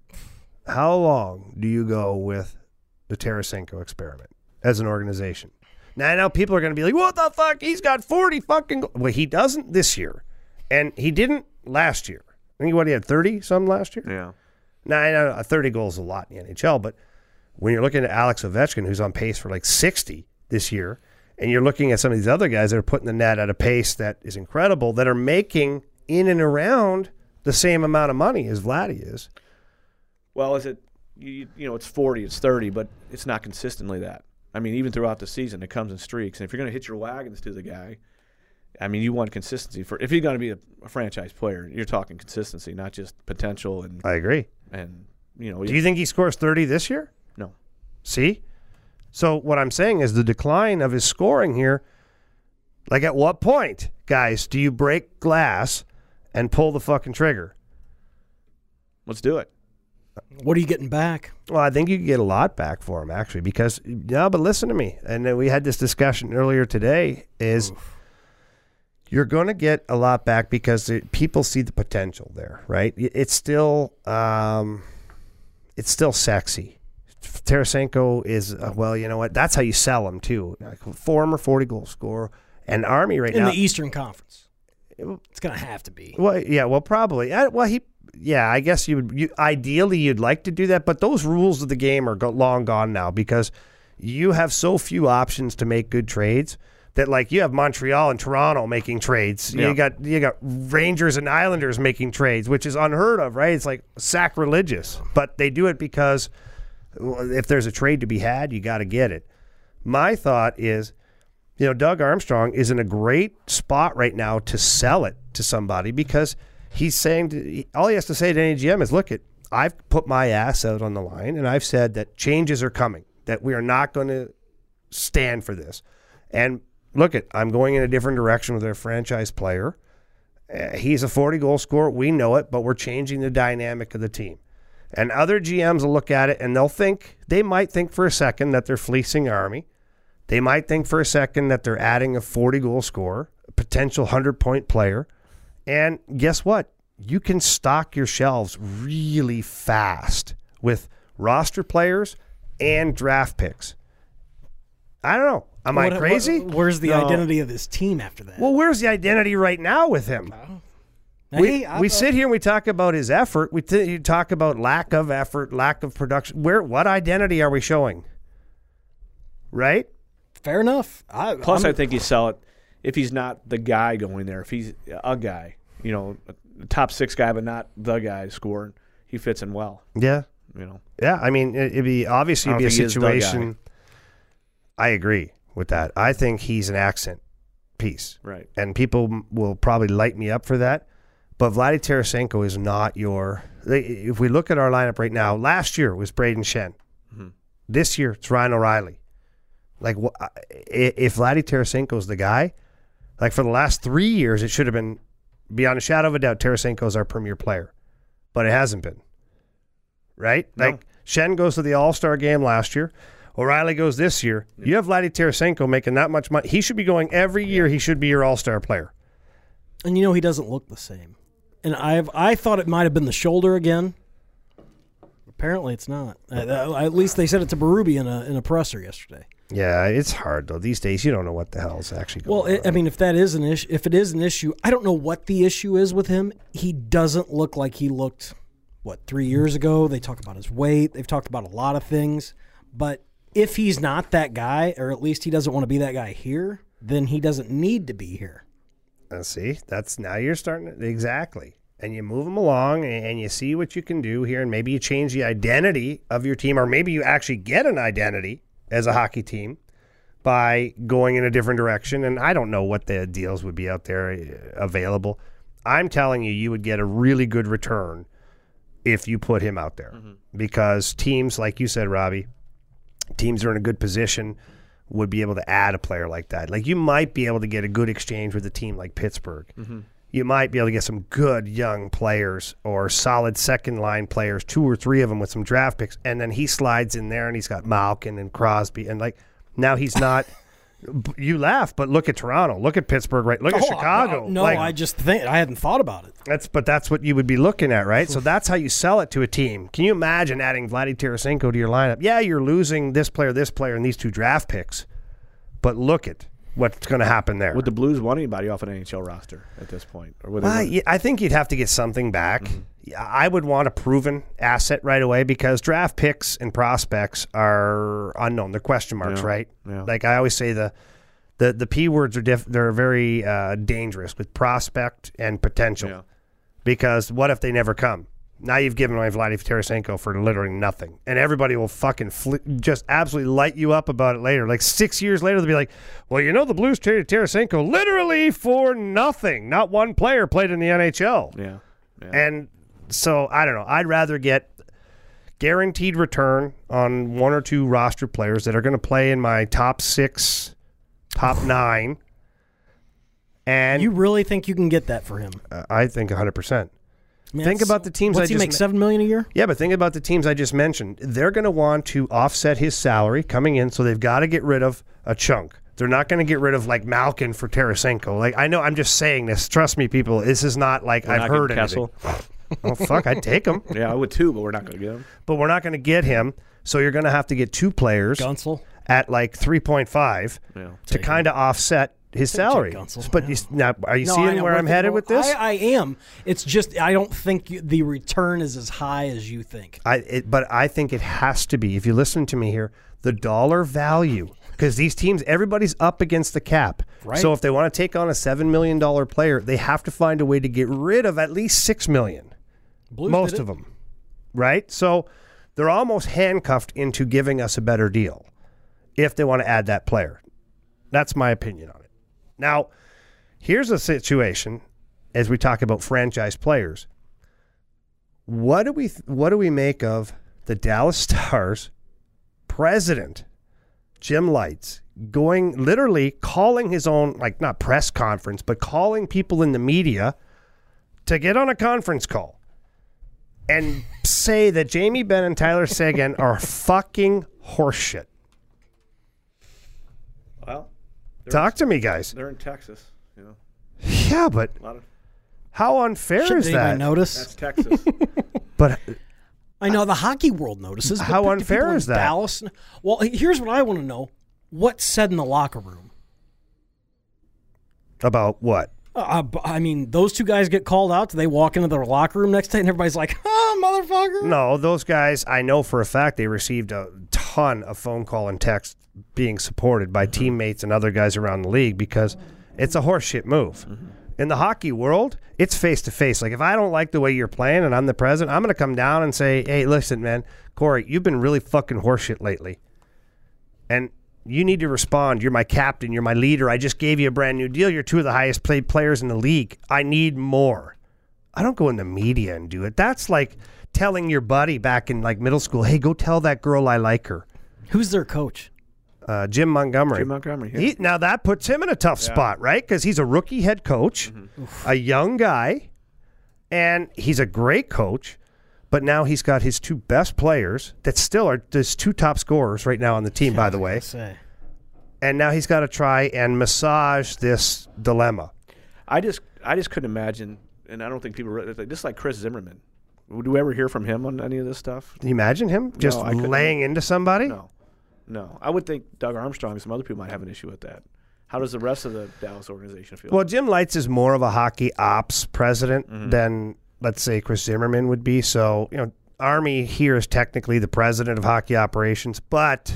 do you go with the Tarasenko experiment as an organization? Now, I know people are going to be like, what the fuck? He's got 40 fucking goals. Well, he doesn't this year. And he didn't last year. I think he had 30-some last year? Yeah. Now, I know 30 goals is a lot in the NHL, but when you're looking at Alex Ovechkin, who's on pace for 60 this year, and you're looking at some of these other guys that are putting the net at a pace that is incredible, that are making in and around the same amount of money as Vladdy is. Well, is it, it's 40, it's 30, but it's not consistently that. I mean, even throughout the season, it comes in streaks. And if you're going to hit your wagons to the guy, I mean, you want consistency. If he's going to be a franchise player, you're talking consistency, not just potential. And I agree. And, do you think he scores 30 this year? No. See? So what I'm saying is the decline of his scoring here, at what point, guys, do you break glass and pull the fucking trigger? Let's do it. What are you getting back? Well, I think you can get a lot back for him, actually, because, but listen to me. And we had this discussion earlier today is You're going to get a lot back because people see the potential there, right? It's still sexy. Tarasenko is, well, you know what? That's how you sell him, too. Like former 40-goal scorer. And Army right now. In the Eastern Conference. It's going to have to be. Well, yeah, well, probably. I guess ideally you'd like to do that, but those rules of the game are long gone now because you have so few options to make good trades that, like, you have Montreal and Toronto making trades. Yeah. You got Rangers and Islanders making trades, which is unheard of, right? It's like sacrilegious. But they do it because if there's a trade to be had, you got to get it. My thought is, Doug Armstrong is in a great spot right now to sell it to somebody because he's saying all he has to say to any GM is, look, I've put my ass out on the line and I've said that changes are coming, that we are not going to stand for this. And look, I'm going in a different direction with our franchise player. He's a 40-goal scorer. We know it, but we're changing the dynamic of the team. And other GMs will look at it and they might think for a second that they're fleecing Army. They might think for a second that they're adding a 40-goal scorer, a potential 100-point player. And guess what? You can stock your shelves really fast with roster players and draft picks. I don't know. Am I crazy? Where's the identity of this team after that? Well, where's the identity right now with him? We sit here and we talk about his effort. We talk about lack of effort, lack of production. What identity are we showing? Right? Fair enough. I think you sell it if he's not the guy going there. If he's a guy, a top 6 guy, but not the guy scoring, he fits in well. Yeah. Yeah, I mean, it'd be a situation. I agree with that. I think he's an accent piece. Right. And people will probably light me up for that. But Vladdy Tarasenko is not if we look at our lineup right now, last year it was Braden Shen. Mm-hmm. This year it's Ryan O'Reilly. Like, if Vladdy Tarasenko is the guy, like for the last 3 years, it should have been, beyond a shadow of a doubt, Tarasenko is our premier player. But it hasn't been. Right? No. Like, Shen goes to the All-Star game last year. O'Reilly goes this year. Yeah. You have Vladdy Tarasenko making that much money. He should be going every year. He should be your All-Star player. And he doesn't look the same. And I thought it might have been the shoulder again. Apparently it's not. At least they said it to Berube in a presser yesterday. Yeah, it's hard though. These days, you don't know what the hell is actually going on. I mean, if it is an issue, I don't know what the issue is with him. He doesn't look like he looked 3 years ago. They talk about his weight. They've talked about a lot of things. But if he's not that guy, or at least he doesn't want to be that guy here, then he doesn't need to be here. See, now you're starting exactly. And you move them along and you see what you can do here, and maybe you change the identity of your team, or maybe you actually get an identity as a hockey team by going in a different direction. And I don't know what the deals would be out there available. I'm telling you would get a really good return if you put him out there. Mm-hmm. Because teams, like you said, Robbie, teams are in a good position would be able to add a player like that. Like, you might be able to get a good exchange with a team like Pittsburgh. Mm-hmm. You might be able to get some good young players or solid second-line players, 2 or 3 of them with some draft picks, and then he slides in there and he's got Malkin and Crosby, and now he's not – you laugh, but look at Toronto. Look at Pittsburgh, right? Look at Chicago. No, I just think – I hadn't thought about it. That's what you would be looking at, right? So that's how you sell it to a team. Can you imagine adding Vladdy Tarasenko to your lineup? Yeah, you're losing this player, and these 2 draft picks, but look at what's going to happen there. Would the Blues want anybody off an NHL roster at this point? Or I think you'd have to get something back. Mm-hmm. I would want a proven asset right away because draft picks and prospects are unknown. They're question marks, right? Yeah. Like I always say, the P words are they're very dangerous with prospect and potential because what if they never come? Now you've given away Vladdy Tarasenko for literally nothing. And everybody will fucking just absolutely light you up about it later. Like 6 years later, they'll be like, well, the Blues traded Tarasenko literally for nothing. Not one player played in the NHL. Yeah. And so, I don't know. I'd rather get guaranteed return on 1 or 2 roster players that are going to play in my top 6, top 9. And you really think you can get that for him? I think 100%. Think about the teams. What's he make, $7 million a year? Yeah, but think about the teams I just mentioned. They're going to want to offset his salary coming in, so they've got to get rid of a chunk. They're not going to get rid of like Malkin for Tarasenko. Like, I know, I'm just saying this. Trust me, people. This is not like I've heard anything. Oh, fuck, I'd take him. Yeah, I would too, but we're not going to get him. But we're not going to get him, so you're going to have to get 2 players Gunsel at like 3.5 to kind of offset his salary. Gunsel, but now, are you seeing where I'm headed with this? I am. It's just I don't think the return is as high as you think. But I think it has to be. If you listen to me here, the dollar value. Because these teams, everybody's up against the cap. Right. So if they want to take on a $7 million player, they have to find a way to get rid of at least $6 million. Blues Most of them. Right? So they're almost handcuffed into giving us a better deal if they want to add that player. That's my opinion on it. Now, here's a situation as we talk about franchise players. What do we make of the Dallas Stars president, Jim Lites, literally calling his own, like not press conference, but calling people in the media to get on a conference call and say that Jamie Benn and Tyler Seguin are fucking horseshit? Well, talk to me, guys. They're in Texas, you know. Yeah, but how unfair is that? Notice? That's Texas. But I know the hockey world notices. How but unfair people in is that? Dallas. Well, here's what I want to know: what's said in the locker room about what? I mean, those 2 guys get called out. Do they walk into their locker room next day and everybody's like, "Oh, motherfucker"? No, those guys. I know for a fact they received a ton of phone call and text being supported by teammates and other guys around the league because it's a horseshit move. In the hockey world, it's face-to-face. Like, if I don't like the way you're playing and I'm the president, I'm going to come down and say, hey, listen, man, Corey, you've been really fucking horseshit lately. And you need to respond. You're my captain. You're my leader. I just gave you a brand new deal. You're 2 of the highest paid players in the league. I need more. I don't go in the media and do it. That's like telling your buddy back in like middle school, hey, go tell that girl I like her. Who's their coach? Jim Montgomery. Jim Montgomery. Yeah. Now that puts him in a tough spot, right? Because he's a rookie head coach, a young guy, and he's a great coach. But now he's got his 2 best players that still are his 2 top scorers right now on the team, by the way. And now he's got to try and massage this dilemma. I just couldn't imagine, and I don't think people just like Chris Zimmerman. Would we ever hear from him on any of this stuff? Can you imagine him just laying into somebody? No. I would think Doug Armstrong and some other people might have an issue with that. How does the rest of the Dallas organization feel? Well, Jim Lites is more of a hockey ops president than, let's say, Chris Zimmerman would be. So, you know, Army here is technically the president of hockey operations, but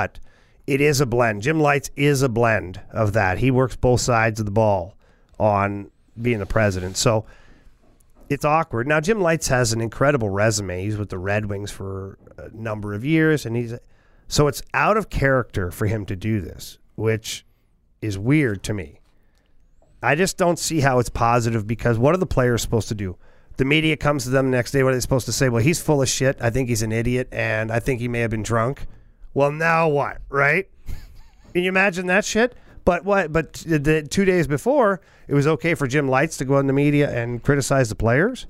it is a blend. Jim Lites is a blend of that. He works both sides of the ball on being the president. So it's awkward. Now, Jim Lites has an incredible resume. He's with the Red Wings for a number of years, and so it's out of character for him to do this, which is weird to me. I just don't see how it's positive because what are the players supposed to do? The media comes to them the next day. What are they supposed to say? Well, he's full of shit. I think he's an idiot, and I think he may have been drunk. Well, now what, right? Can you imagine that shit? But what? But the 2 days before, it was okay for Jim Lites to go in the media and criticize the players?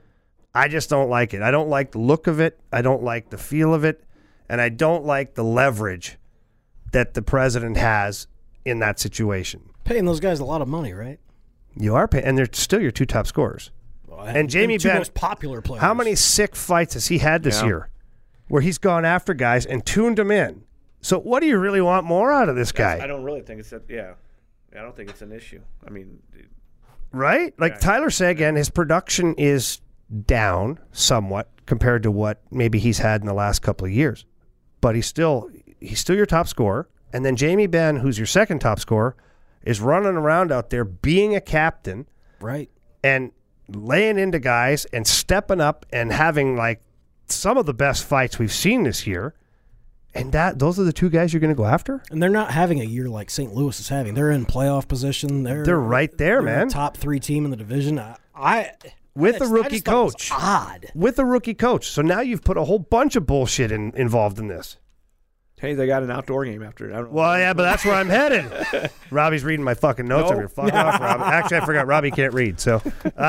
I just don't like it. I don't like the look of it. I don't like the feel of it. And I don't like the leverage that the president has in that situation. Paying those guys a lot of money, right? You are paying, and they're still your 2 top scorers. Well, and Jamie Benn, most popular players. How many sick fights has he had this year where he's gone after guys and tuned them in? So what do you really want more out of this guy? I don't really think it's I don't think it's an issue. I mean, right? Like Tyler Seguin, his production is down somewhat compared to what maybe he's had in the last couple of years. But he's still your top scorer. And then Jamie Benn, who's your second top scorer, is running around out there being a captain. Right. And laying into guys and stepping up and having like some of the best fights we've seen this year. And those are the 2 guys you're going to go after? And they're not having a year like St. Louis is having. They're in playoff position. They're right there, man. A top 3 team in the division. With a rookie coach. Odd. With a rookie coach. So now you've put a whole bunch of bullshit involved in this. Hey, they got an outdoor game after it. I don't know. Well, yeah, but that's where I'm headed. Robbie's reading my fucking notes over here. Fuck off, Robbie. Actually, I forgot Robbie can't read. So,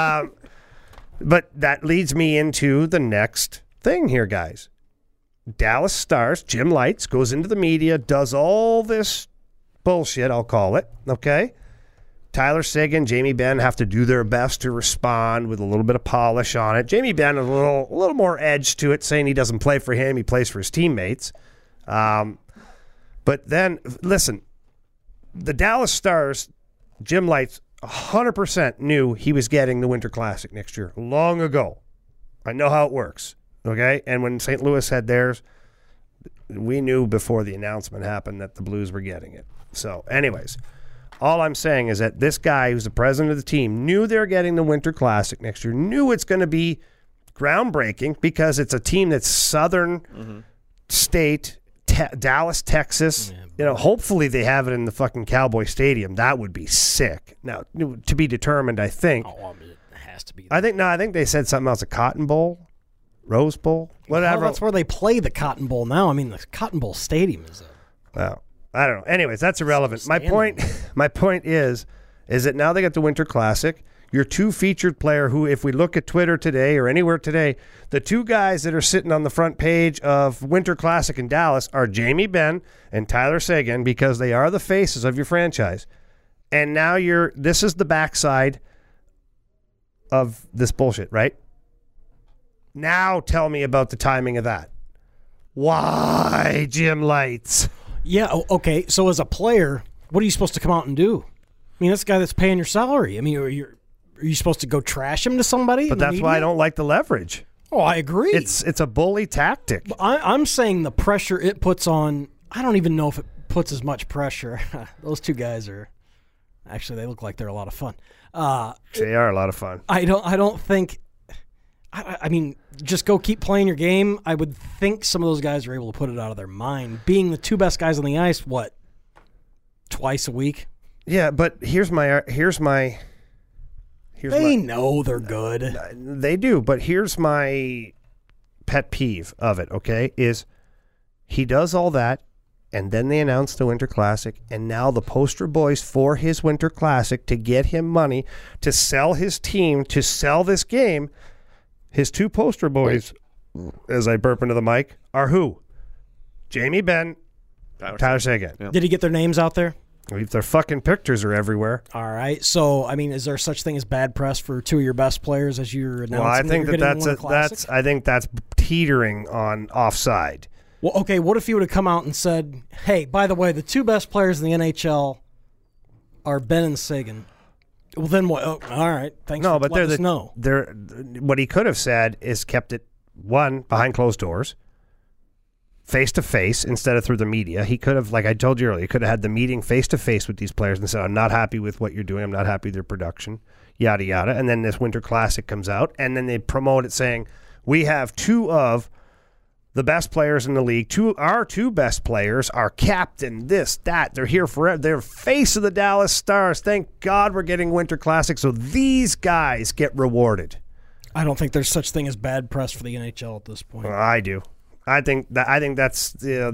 but that leads me into the next thing here, guys. Dallas Stars, Jim Lites, goes into the media, does all this bullshit, I'll call it, okay? Tyler Seguin, Jamie Benn have to do their best to respond with a little bit of polish on it. Jamie Benn has a little more edge to it, saying he doesn't play for him, he plays for his teammates. But then, listen, the Dallas Stars, Jim Lites, 100% knew he was getting the Winter Classic next year, long ago. I know how it works, okay? And when St. Louis had theirs, we knew before the announcement happened that the Blues were getting it. So, anyways, all I'm saying is that this guy who's the president of the team knew they're getting the Winter Classic next year, knew it's going to be groundbreaking because it's a team that's southern state, Dallas, Texas. Hopefully they have it in the fucking Cowboy Stadium. That would be sick. Now, to be determined, I think. Oh, it has to be. I think they said something else, a Cotton Bowl, Rose Bowl, whatever. Well, that's where they play the Cotton Bowl now. I mean, the Cotton Bowl Stadium is Well, I don't know. Anyways, that's irrelevant. My point is that now they got the Winter Classic. Your two featured player who, if we look at Twitter today or anywhere today, the two guys that are sitting on the front page of Winter Classic in Dallas are Jamie Benn and Tyler Seguin because they are the faces of your franchise. And now this is the backside of this bullshit, right? Now tell me about the timing of that. Why, Jim Lites? Yeah, okay. So as a player, what are you supposed to come out and do? I mean, that's the guy that's paying your salary. I mean, are you supposed to go trash him to somebody? But that's why I don't like the leverage. Oh, I agree. It's a bully tactic. I'm saying the pressure it puts on, I don't even know if it puts as much pressure. Those two guys are, actually, they look like they're a lot of fun. They are a lot of fun. I don't think, I mean, just go keep playing your game. I would think some of those guys are able to put it out of their mind. Being the two best guys on the ice, twice a week? Yeah, but here's my they know they're good. They do, but here's my pet peeve of it, okay, is he does all that, and then they announce the Winter Classic, and now the poster boys for his Winter Classic to get him money, to sell his team, to sell this game, his two poster boys, as I burp into the mic, are who? Jamie Benn, Tyler Seguin. Yeah. Did he get their names out there? Their fucking pictures are everywhere. All right. So, I mean, is there such thing as bad press for two of your best players as you're announcing? Well, I think that's I think that's teetering on offside. Well, okay. What if you would have come out and said, "Hey, by the way, the two best players in the NHL are Benn and Seguin." Well, then what? Oh, all right. Thanks. No, for but letting us know. What he could have said is kept it behind closed doors. Face-to-face instead of through the media. He could have, like I told you earlier, he could have had the meeting face-to-face with these players and said, I'm not happy with what you're doing. I'm not happy with your production, yada, yada. And then this Winter Classic comes out, and then they promote it saying, we have two of the best players in the league. Our two best players are captain, this, that. They're here forever. They're face of the Dallas Stars. Thank God we're getting Winter Classic, so these guys get rewarded. I don't think there's such thing as bad press for the NHL at this point. Well, I do. I think that's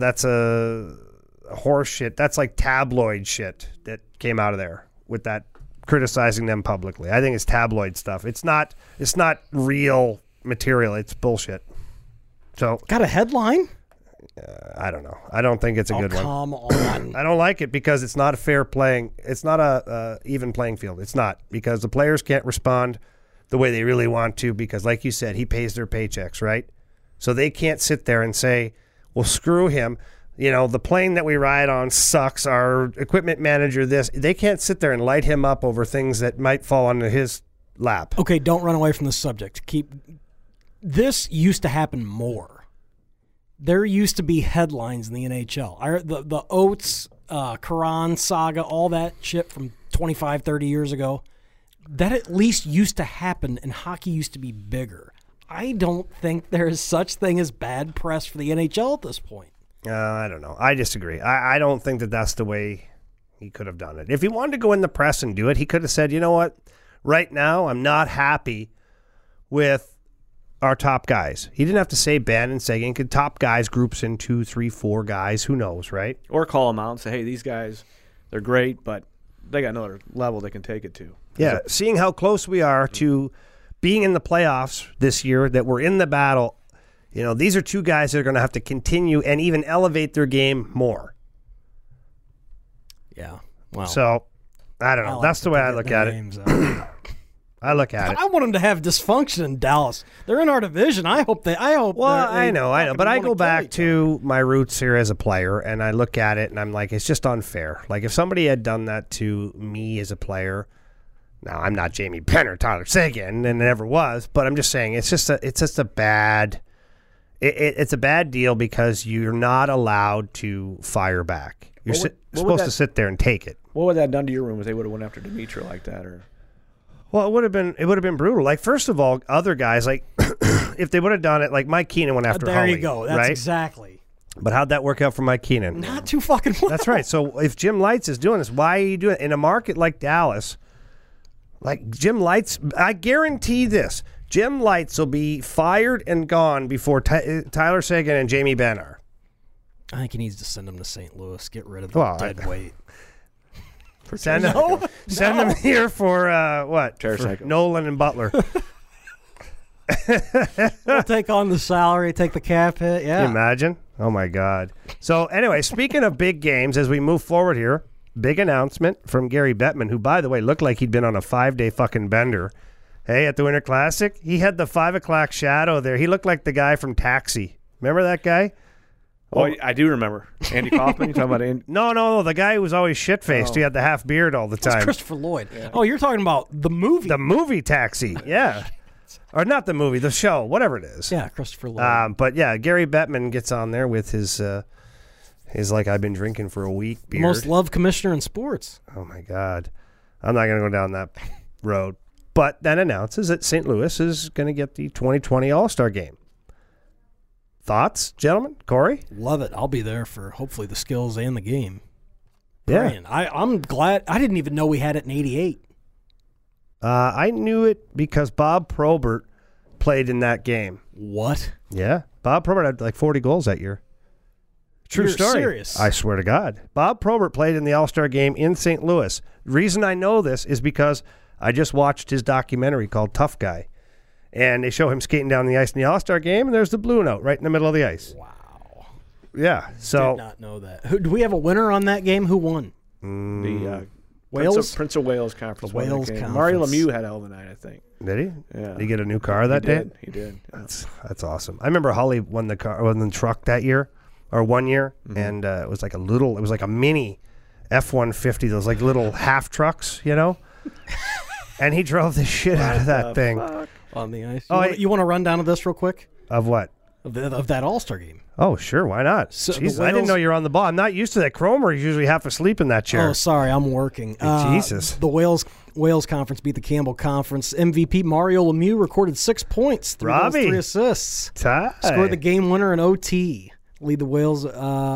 a horse shit. That's like tabloid shit that came out of there with that criticizing them publicly. I think it's tabloid stuff. It's not real material. It's bullshit. So got a headline? I don't know. I don't think it's a good one. Come on. I don't like it because it's not a fair playing. It's not a even playing field. It's not, because the players can't respond the way they really want to, because like you said, he pays their paychecks, right? So they can't sit there and say, well, screw him. You know, the plane that we ride on sucks. Our equipment manager this. They can't sit there and light him up over things that might fall onto his lap. Okay, don't run away from the subject. This used to happen more. There used to be headlines in the NHL. The Oates, Karan saga, all that shit from 25, 30 years ago, that at least used to happen, and hockey used to be bigger. I don't think there is such thing as bad press for the NHL at this point. I don't know. I disagree. I don't think that that's the way he could have done it. If he wanted to go in the press and do it, he could have said, you know what? Right now, I'm not happy with our top guys. He didn't have to say Benn and Seguin. Could top guys groups in 2, 3, 4 guys. Who knows, right? Or call them out and say, hey, these guys, they're great, but they got another level they can take it to. Yeah, seeing how close we are to being in the playoffs this year, that we're in the battle, you know, these are two guys that are going to have to continue and even elevate their game more. Yeah. Wow. So, I don't know. That's the way I look at it. I look at it. I want them to have dysfunction in Dallas. They're in our division. I hope. Well, I know. But I go back to my roots here as a player, and I look at it, and I'm like, it's just unfair. Like, if somebody had done that to me as a player, now I'm not Jamie Benn or Tyler Seguin, and it never was. But I'm just saying, it's just a bad. It's a bad deal because you're not allowed to fire back. You're supposed to sit there and take it. What would that have done to your room if they would have went after Dimitri like that, or? Well, it would have been brutal. Like, first of all, other guys, like, if they would have done it, like Mike Keenan went after Holly. There you go. That's right? Exactly. But how'd that work out for Mike Keenan? Not too fucking well. That's right. So if Jim Lites is doing this, why are you doing it? In a market like Dallas, like Jim Lites, I guarantee this, Jim Lites will be fired and gone before Tyler Seguin and Jamie Benn are. I think he needs to send him to St. Louis. Get rid of the dead weight. Send them here for what? For Nolan and Butler. We'll take on the salary, take the cap hit. Yeah. Can you imagine? Oh my God. So anyway, speaking of big games, as we move forward here, big announcement from Gary Bettman, who, by the way, looked like he'd been on a 5-day fucking bender. Hey, at the Winter Classic, he had the 5 o'clock shadow there. He looked like the guy from Taxi. Remember that guy? Oh, I do remember. Andy Kaufman? You talking about Andy? No, the guy who was always shit-faced. He had the half beard all the time. That's Christopher Lloyd. Yeah. Oh, you're talking about the movie. The movie Taxi, yeah. Or not the movie, the show, whatever it is. Yeah, Christopher Lloyd. But yeah, Gary Bettman gets on there with his like, I've been drinking for a week beard. Most loved commissioner in sports. Oh my God. I'm not going to go down that road. But then announces that St. Louis is going to get the 2020 All-Star Game. Thoughts, gentlemen? Corey? Love it. I'll be there for hopefully the skills and the game. Yeah. Brian, I'm glad. I didn't even know we had it in '88. I knew it because Bob Probert played in that game. What? Yeah. Bob Probert had like 40 goals that year. True story. Serious? I swear to God. Bob Probert played in the All-Star Game in St. Louis. The reason I know this is because I just watched his documentary called Tough Guy. And they show him skating down the ice in the All-Star Game, and there's the Blue Note right in the middle of the ice. Wow. Yeah. So did not know that. Do we have a winner on that game? Who won? The Wales? Prince of Wales Conference. The Wales Conference. Mario Lemieux had hell of a night, I think. Did he? Yeah. Did he get a new car that day? He did. Yeah. That's awesome. I remember Holly won the truck that year, or 1 year, and it was like a mini F-150, those like little half trucks, you know? And he drove the shit out of that thing. Fuck? On the ice. You want to run down to this real quick? Of what? Of that All-Star game. Oh, sure. Why not? So Jesus, I didn't know you were on the ball. I'm not used to that. Cromer is usually half asleep in that chair. Oh, sorry. I'm working. Jesus. The Wales Conference beat the Campbell Conference. MVP Mario Lemieux recorded 6 points. 3 goals, 3 assists. Scored the game winner in OT. Lead the Wales.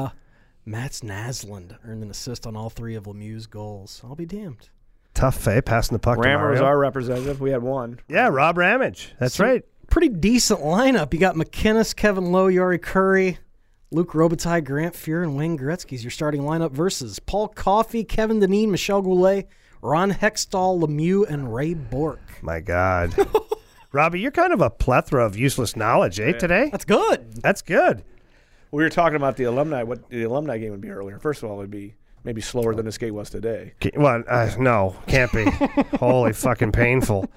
Mats Naslund earned an assist on all 3 of Lemieux's goals. I'll be damned. Tough, passing the puck to Mario. Rammer was our representative. We had one. Yeah, Rob Ramage. That's right. Pretty decent lineup. You got McInnes, Kevin Lowe, Yari Curry, Luke Robitaille, Grant Fuhr, and Wayne Gretzky's your starting lineup versus Paul Coffey, Kevin Dineen, Michel Goulet, Ron Hextall, Lemieux, and Ray Bourque. My God. Robbie, you're kind of a plethora of useless knowledge, today? That's good. That's good. We were talking about the alumni, what the alumni game would be earlier. First of all, it would be maybe slower than the skate was today. Well, no, can't be. Holy fucking painful.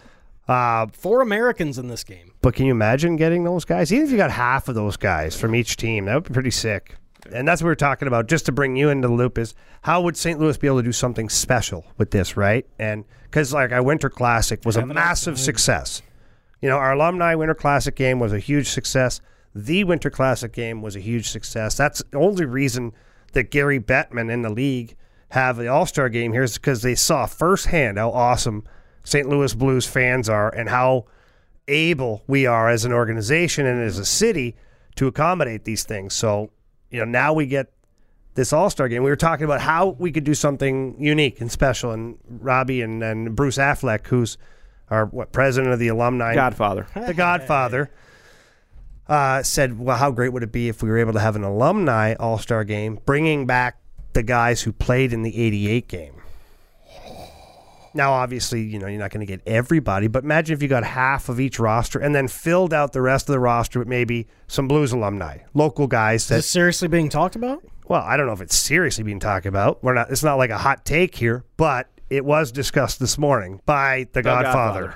4 Americans in this game. But can you imagine getting those guys? Even if you got half of those guys from each team, that would be pretty sick. And that's what we were talking about, just to bring you into the loop, is how would St. Louis be able to do something special with this, right? And because like our Winter Classic was a massive success. You know, our alumni Winter Classic game was a huge success. The Winter Classic game was a huge success. That's the only reason that Gary Bettman and the league have the All-Star game here is because they saw firsthand how awesome St. Louis Blues fans are and how able we are as an organization and as a city to accommodate these things. So, you know, now we get this All-Star game. We were talking about how we could do something unique and special, and Robbie and Bruce Affleck, who's our president of the alumni. Godfather. The Godfather. Said, well, how great would it be if we were able to have an alumni All-Star game, bringing back the guys who played in the 88 game. Now, obviously, you know, you're not going to get everybody, but imagine if you got half of each roster and then filled out the rest of the roster with maybe some Blues alumni, local guys. Is this seriously being talked about? Well, I don't know if it's seriously being talked about. It's not like a hot take here, but it was discussed this morning by the Godfather.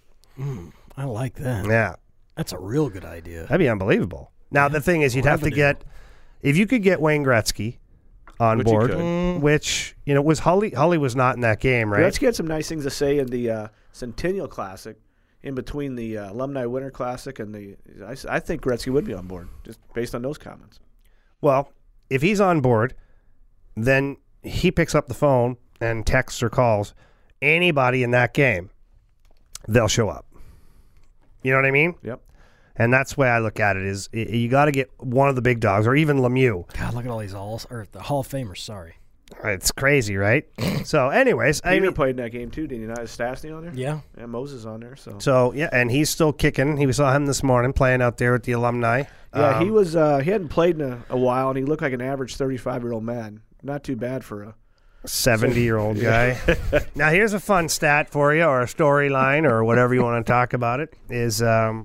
I like that. Yeah. That's a real good idea. That'd be unbelievable. Now, the thing is, you'd have to get, if you could get Wayne Gretzky on board, which, was Hully was not in that game, right? Gretzky had some nice things to say in the Centennial Classic, in between the Alumni Winter Classic and I think Gretzky would be on board, just based on those comments. Well, if he's on board, then he picks up the phone and texts or calls anybody in that game, they'll show up. You know what I mean? Yep. And that's the way I look at it is you got to get one of the big dogs or even Lemieux. God, look at all these the Hall of Famers, sorry. It's crazy, right? So, anyways. Peter played in that game, too, didn't he not? Is Stastny on there? Yeah. Yeah, Moses on there. So, yeah, and he's still kicking. We saw him this morning playing out there at the Alumni. Yeah, he was. He hadn't played in a while, and he looked like an average 35-year-old man. Not too bad for a 70-year-old guy. Now, here's a fun stat for you, or a storyline, or whatever you want to talk about it, is I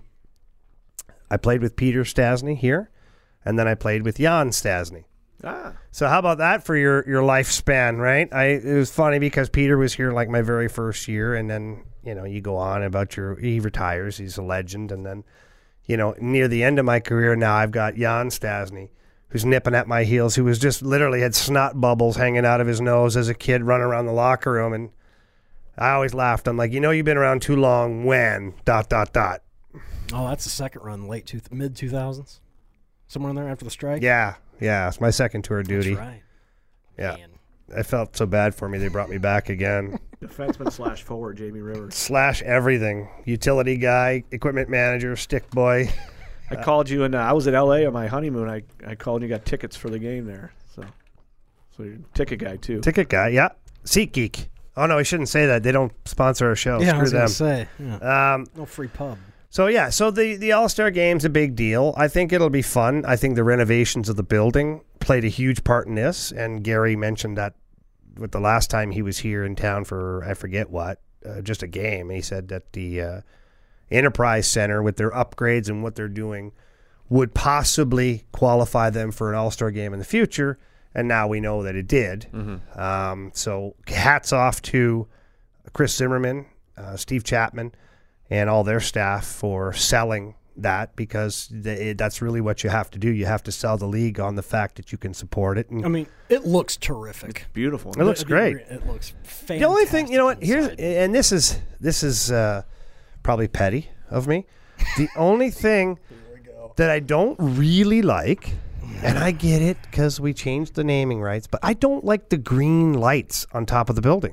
played with Peter Stastny here, and then I played with Jan Stastny. So how about that for your lifespan, right? It was funny because Peter was here like my very first year, and then, you go on about he retires, he's a legend, and then, near the end of my career now, I've got Jan Stastny, who's nipping at my heels, who was just literally had snot bubbles hanging out of his nose as a kid running around the locker room. And I always laughed. I'm like, you've been around too long when ... Oh, that's the second run, mid-2000s? Somewhere in there after the strike? Yeah. It's my second tour of duty. That's right. Yeah. Man. I felt so bad for me. They brought me back again. Defenseman / forward, Jamie Rivers. / everything. Utility guy, equipment manager, stick boy. I called you, and I was at L.A. on my honeymoon. I called, and you got tickets for the game there. So you're a ticket guy, too. Ticket guy, yeah. SeatGeek. Oh, no, we shouldn't say that. They don't sponsor our show. Yeah, Screw I was going them. to say. Yeah. No free pub. So, the All-Star Game's a big deal. I think it'll be fun. I think the renovations of the building played a huge part in this, and Gary mentioned that with the last time he was here in town for, I forget what, just a game. He said that the Enterprise Center, with their upgrades and what they're doing, would possibly qualify them for an All-Star Game in the future, and now we know that it did. Mm-hmm. So hats off to Chris Zimmerman, Steve Chapman, and all their staff for selling that, because that's really what you have to do. You have to sell the league on the fact that you can support it. And it looks terrific. It's beautiful. It looks great. It looks fantastic. The only thing, this is probably petty of me. The only thing that I don't really like, and I get it because we changed the naming rights, but I don't like the green lights on top of the building.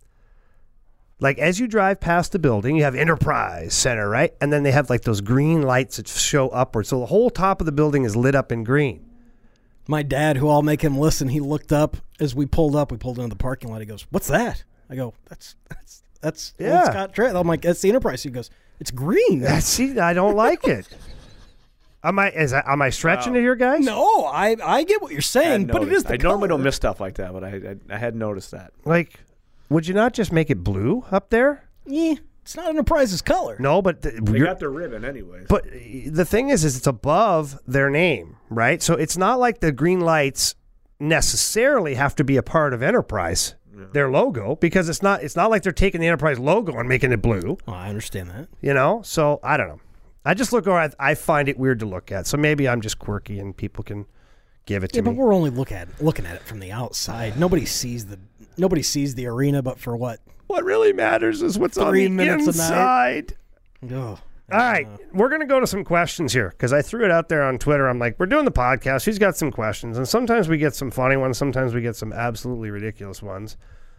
Like, as you drive past the building, you have Enterprise Center, right? And then they have, like, those green lights that show upward. So the whole top of the building is lit up in green. My dad, who I'll make him listen, he looked up as we pulled up. We pulled into the parking lot. He goes, "What's that?" I go, "That's yeah. Scott Trent." I'm like, "That's the Enterprise." He goes, "It's green." See, I don't like it. Am I stretching it here, guys? No, I get what you're saying, but it is the I color. normally don't miss stuff like that, but I had noticed that. Like, would you not just make it blue up there? Yeah, it's not Enterprise's color. No, but they got their ribbon anyways. But the thing is it's above their name, right? So it's not like the green lights necessarily have to be a part of Enterprise, their logo, because it's not like they're taking the Enterprise logo and making it blue. Oh, I understand that. So I don't know. I just look around. I find it weird to look at. So maybe I'm just quirky and people can give it to me. But we're only looking at it from the outside. Nobody sees the arena, but for what? What really matters is what's on the inside. Oh. All right, we're going to go to some questions here because I threw it out there on Twitter. I'm like, we're doing the podcast. Who's got some questions? And sometimes we get some funny ones. Sometimes we get some absolutely ridiculous ones.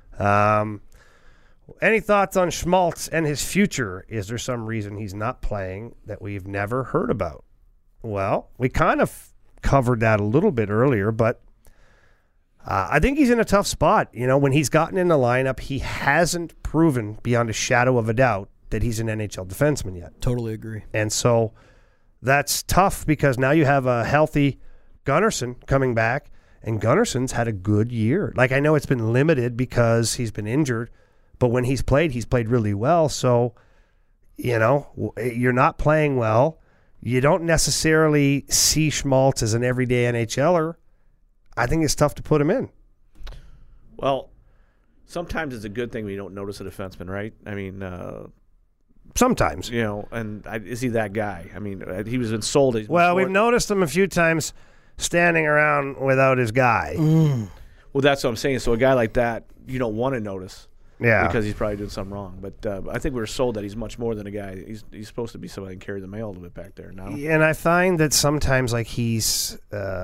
Any thoughts on Schmaltz and his future? Is there some reason he's not playing that we've never heard about? Well, we kind of covered that a little bit earlier, but I think he's in a tough spot. When he's gotten in the lineup, he hasn't proven beyond a shadow of a doubt that he's an NHL defenseman yet. Totally agree. And so that's tough because now you have a healthy Gunnarsson coming back, and Gunnarsson's had a good year. Like, I know it's been limited because he's been injured, but when he's played really well. So, you're not playing well. You don't necessarily see Schmaltz as an everyday NHLer. I think it's tough to put him in. Well, sometimes it's a good thing when you don't notice a defenseman, right? I mean, sometimes. Is he that guy? I mean, he was sold. We've noticed him a few times standing around without his guy. Well, that's what I'm saying. So a guy like that, you don't want to notice. Yeah. Because he's probably doing something wrong. But I think we were sold that he's much more than a guy. He's supposed to be somebody who can carry the mail a little bit back there now. And I find that sometimes, like, he's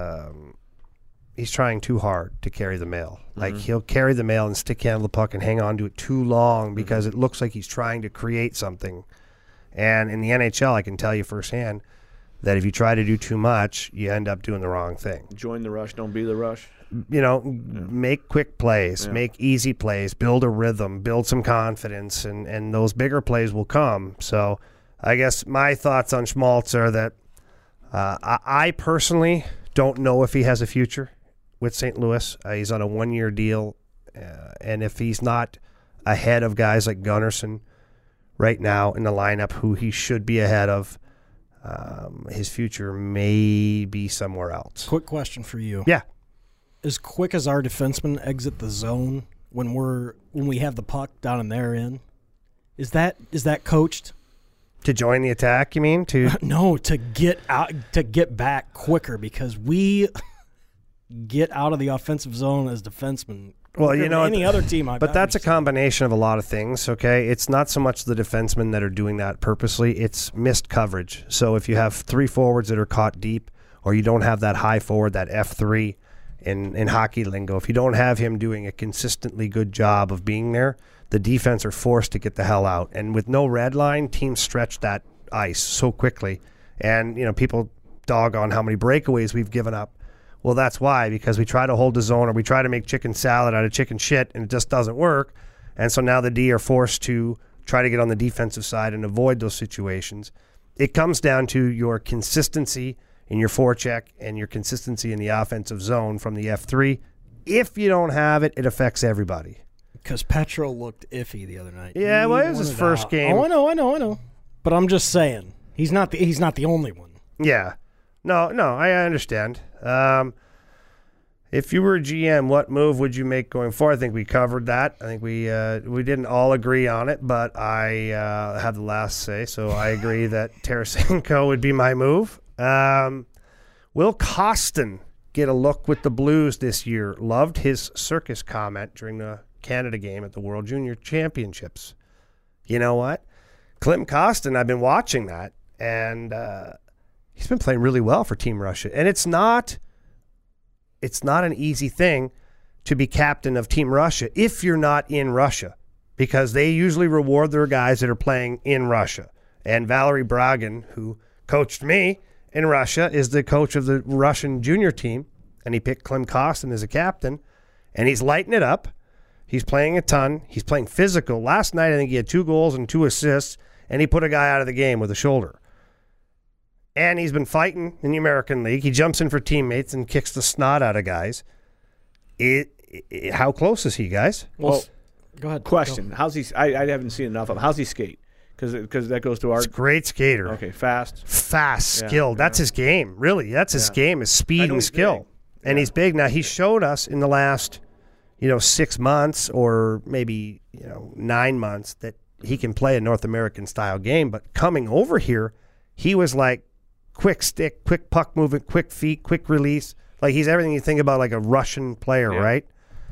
trying too hard to carry the mail. Like, he'll carry the mail and stick handle the puck and hang on to it too long because it looks like he's trying to create something. And in the NHL, I can tell you firsthand that if you try to do too much, you end up doing the wrong thing. Join the rush, don't be the rush. Make quick plays, make easy plays, build a rhythm, build some confidence, and those bigger plays will come. So I guess my thoughts on Schmaltz are that I personally don't know if he has a future with St. Louis. He's on a 1-year deal, and if he's not ahead of guys like Gunnarsson right now in the lineup, who he should be ahead of, his future may be somewhere else. Quick question for you. Yeah. As quick as our defensemen exit the zone when we have the puck down in their end, is that coached? To join the attack, you mean? No, to get back quicker, because we get out of the offensive zone as defensemen. Well, any other team. But that's a combination of a lot of things, okay? It's not so much the defensemen that are doing that purposely. It's missed coverage. So if you have 3 forwards that are caught deep, or you don't have that high forward, that F3 in hockey lingo, if you don't have him doing a consistently good job of being there, the defense are forced to get the hell out. And with no red line, teams stretch that ice so quickly. And, people dog on how many breakaways we've given up. Well, that's why, because we try to hold the zone or we try to make chicken salad out of chicken shit, and it just doesn't work. And so now the D are forced to try to get on the defensive side and avoid those situations. It comes down to your consistency in your forecheck and your consistency in the offensive zone from the F3. If you don't have it, it affects everybody. Because Petro looked iffy the other night. Yeah, it was his first game. Oh, I know. But I'm just saying, he's not the only one. Yeah. No, I understand. If you were a GM, what move would you make going forward? I think we covered that. I think we didn't all agree on it, but I have the last say, so I agree that Tarasenko would be my move. Will Costin get a look with the Blues this year? Loved his circus comment during the Canada game at the World Junior Championships. You know what? Klim Kostin, I've been watching that, and he's been playing really well for Team Russia. And it's not an easy thing to be captain of Team Russia if you're not in Russia, because they usually reward their guys that are playing in Russia. And Valery Bragin, who coached me in Russia, is the coach of the Russian junior team, and he picked Klim Kostin as a captain, and he's lighting it up. He's playing a ton. He's playing physical. Last night, I think he had 2 goals and 2 assists, and he put a guy out of the game with a shoulder. And he's been fighting in the American League. He jumps in for teammates and kicks the snot out of guys. How close is he, guys? Well, go ahead. Question. Go. How's he? I haven't seen enough of him. How's he skate? Because that goes to our... He's a great skater. Okay, fast. Skilled. That's his game, really. That's his game, is speed and skill. And he's big. Now, he showed us in the last, 6 months or maybe, 9 months that he can play a North American-style game. But coming over here, he was like quick stick, quick puck movement, quick feet, quick release. Like, he's everything you think about like a Russian player, right?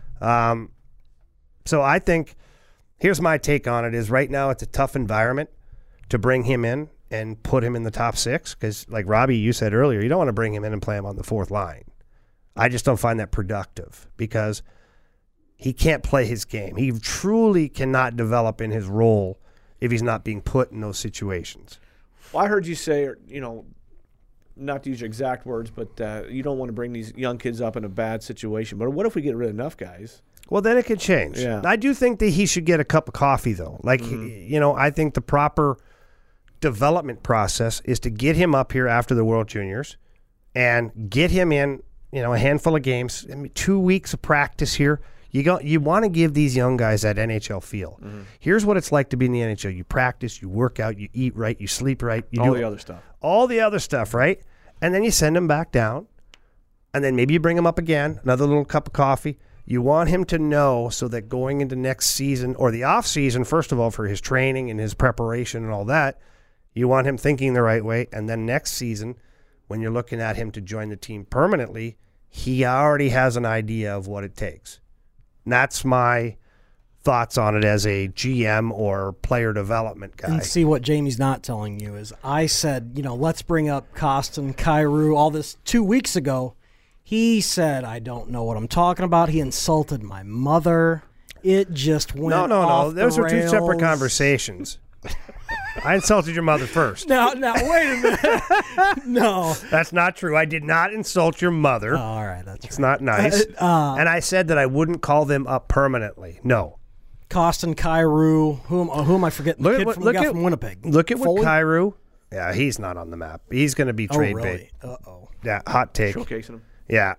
So I think... Here's my take on it is right now it's a tough environment to bring him in and put him in the top 6 because, like Robbie, you said earlier, you don't want to bring him in and play him on the 4th line. I just don't find that productive because he can't play his game. He truly cannot develop in his role if he's not being put in those situations. Well, I heard you say, not to use your exact words, but you don't want to bring these young kids up in a bad situation. But what if we get rid of enough guys? Well, then it could change. Yeah. I do think that he should get a cup of coffee, though. Like, I think the proper development process is to get him up here after the World Juniors and get him in, a handful of games, 2 weeks of practice here. You want to give these young guys that NHL feel. Here's what it's like to be in the NHL. You practice, you work out, you eat right, you sleep right. You all do the other stuff. All the other stuff, right? And then you send them back down and then maybe you bring him up again, another little cup of coffee. You want him to know so that going into next season or the off season, first of all, for his training and his preparation and all that, you want him thinking the right way. And then next season, when you're looking at him to join the team permanently, he already has an idea of what it takes. And that's my thoughts on it as a GM or player development guy. And see, what Jamie's not telling you is I said, let's bring up Kostin, Kyrou, all this 2 weeks ago. He said, I don't know what I'm talking about. He insulted my mother. It just went off the Those are two rails. separate conversations. I insulted your mother first. Now, wait a minute. No. That's not true. I did not insult your mother. Oh, all right, that's It's not nice. And I said that I wouldn't call them up permanently. No. Kostin, Kyrou, who am I forgetting? The kid from Winnipeg. Look at what Foley? Kyrou. Yeah, he's not on the map. He's going to be trade bait. Uh-oh. Yeah, hot take. Showcasing him. Yeah.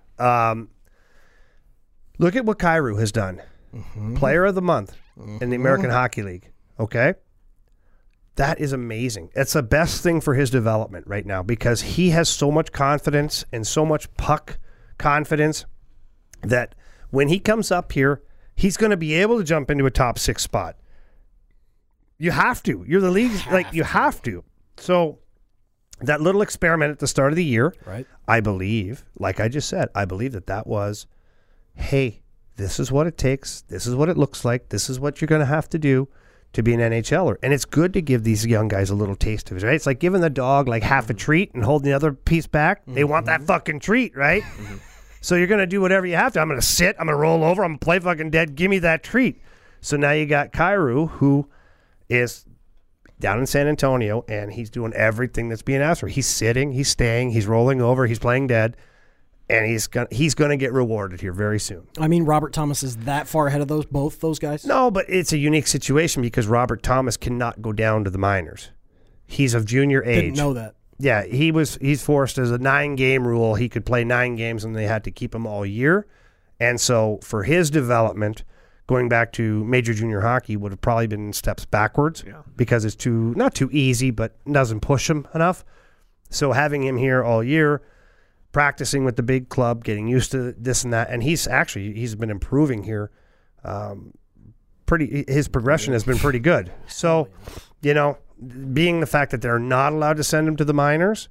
Look at what Kyrou has done. Player of the month in the American Hockey League. Okay? That is amazing. It's the best thing for his development right now because he has so much confidence and so much puck confidence that when he comes up here, he's going to be able to jump into a top 6 spot. You have to. You're the league. You have to. So that little experiment at the start of the year, right? I believe, like I just said, I believe that was, hey, this is what it takes. This is what it looks like. This is what you're going to have to do to be an NHLer. And it's good to give these young guys a little taste of it, right? It's like giving the dog like half a treat and holding the other piece back. They want that fucking treat, right? So you're going to do whatever you have to. I'm going to sit. I'm going to roll over. I'm going to play fucking dead. Give me that treat. So now you got Kyrou, who is down in San Antonio, and he's doing everything that's being asked for. He's sitting, he's staying, he's rolling over, he's playing dead, and he's going to get rewarded here very soon. I mean, Robert Thomas is that far ahead of both those guys? No, but it's a unique situation because Robert Thomas cannot go down to the minors. He's of junior age. Didn't know that. Yeah, he's forced as a 9-game rule. He could play 9 games, and they had to keep him all year. And so for his development, going back to major junior hockey would have probably been steps backwards because it's not too easy, but doesn't push him enough. So having him here all year, practicing with the big club, getting used to this and that, and he's been improving here. His progression has been pretty good. So, being the fact that they're not allowed to send him to the minors,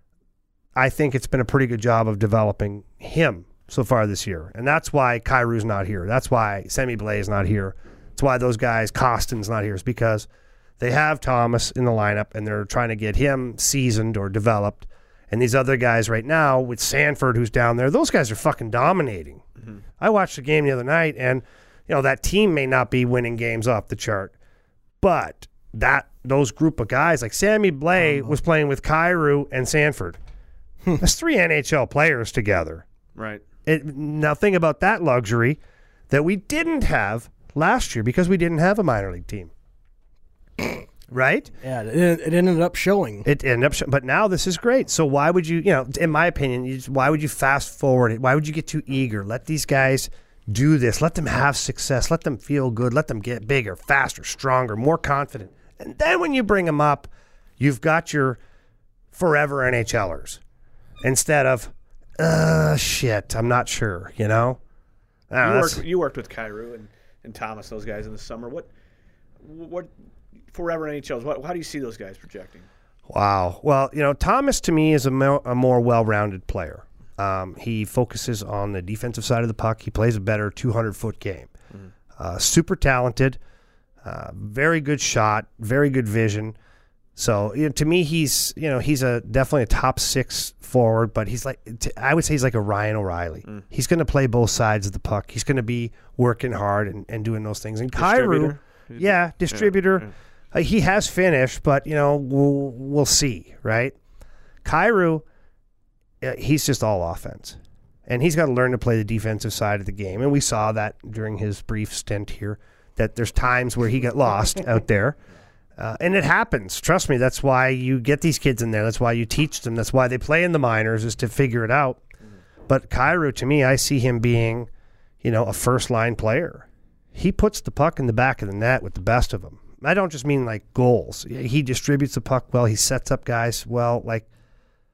I think it's been a pretty good job of developing him so far this year. And that's why Kyrou's not here. That's why Semi Blaze not here. That's why those guys, Kostin's not here, is because they have Thomas in the lineup and they're trying to get him seasoned or developed. And these other guys right now with Sanford, who's down there, those guys are fucking dominating. I watched the game the other night, and that team may not be winning games off the chart, but those group of guys, like Sammy Blais was playing with Kyrou and Sanford. That's 3 NHL players together. Right. Now think about that luxury that we didn't have last year because we didn't have a minor league team. Right? Yeah, it ended up showing. But now this is great. So why would you, in my opinion, why would you fast forward it? Why would you get too eager? Let these guys do this. Let them have success. Let them feel good. Let them get bigger, faster, stronger, more confident. And then when you bring them up, you've got your forever NHLers instead of, shit, I'm not sure, You worked with Kyrou and Thomas, those guys in the summer. What forever NHLs? How do you see those guys projecting? Wow. Well, Thomas to me is a more well-rounded player. He focuses on the defensive side of the puck. He plays a better 200-foot game. Super talented, very good shot, very good vision. So to me, he's definitely a top 6 forward, but I would say he's like a Ryan O'Reilly. He's going to play both sides of the puck. He's going to be working hard and doing those things. And Kyrou, distributor. Yeah. He has finished, but we'll see, right? Kyrou, he's just all offense, and he's got to learn to play the defensive side of the game. And we saw that during his brief stint here, that there's times where he got lost out there. And it happens. Trust me, that's why you get these kids in there. That's why you teach them. That's why they play in the minors, is to figure it out. But Kyrou, to me, I see him being, a first-line player. He puts the puck in the back of the net with the best of them. I don't just mean like goals. He distributes the puck well. He sets up guys well. Like,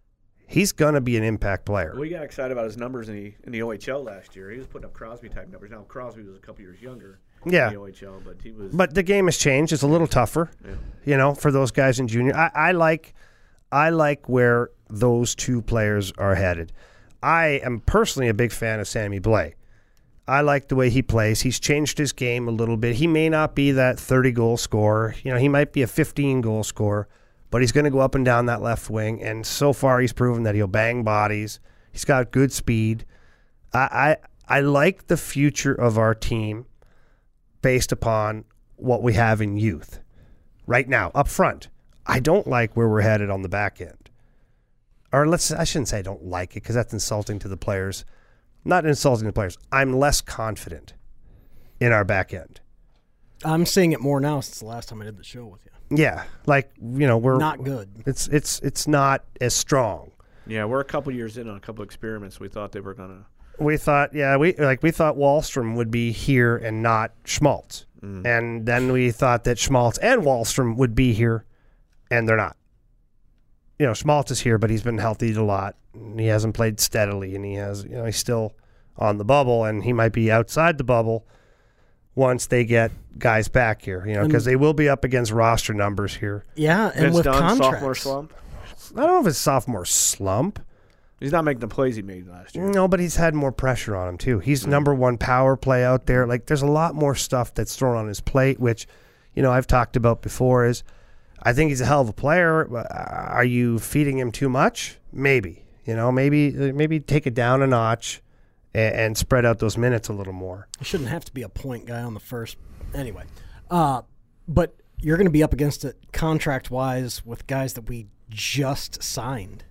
he's going to be an impact player. We got excited about his numbers in the OHL last year. He was putting up Crosby-type numbers. Now, Crosby was a couple years younger in the OHL, but he was... But the game has changed. It's a little tougher, for those guys in junior. I like where those two players are headed. I am personally a big fan of Sammy Blais. I like the way he plays. He's changed his game a little bit. He may not be that 30-goal scorer. He might be a 15-goal scorer, but he's going to go up and down that left wing, and so far he's proven that he'll bang bodies. He's got good speed. I like the future of our team based upon what we have in youth right now, up front. I don't like where we're headed on the back end. Or I shouldn't say I don't like it because that's insulting to the players. Not insulting the players. I'm less confident in our back end. I'm seeing it more now since the last time I did the show with you. Yeah, we're not good. It's not as strong. Yeah, we're a couple years in on a couple experiments. We thought they were gonna. We thought Wahlstrom would be here and not Schmaltz, and then we thought that Schmaltz and Wahlstrom would be here, and they're not. Schmaltz is here, but he's been healthed a lot. He hasn't played steadily, and he's still on the bubble, and he might be outside the bubble once they get guys back here, because they will be up against roster numbers here. Yeah, and Vince with Dunn, contracts. sophomore slump. I don't know if it's sophomore slump. He's not making the plays he made last year. No, but he's had more pressure on him, too. He's number one power play out there. There's a lot more stuff that's thrown on his plate, which, I've talked about before is I think he's a hell of a player. Are you feeding him too much? Maybe. Maybe take it down a notch and spread out those minutes a little more. He shouldn't have to be a point guy on the first. Anyway. But you're going to be up against it contract-wise with guys that we just signed.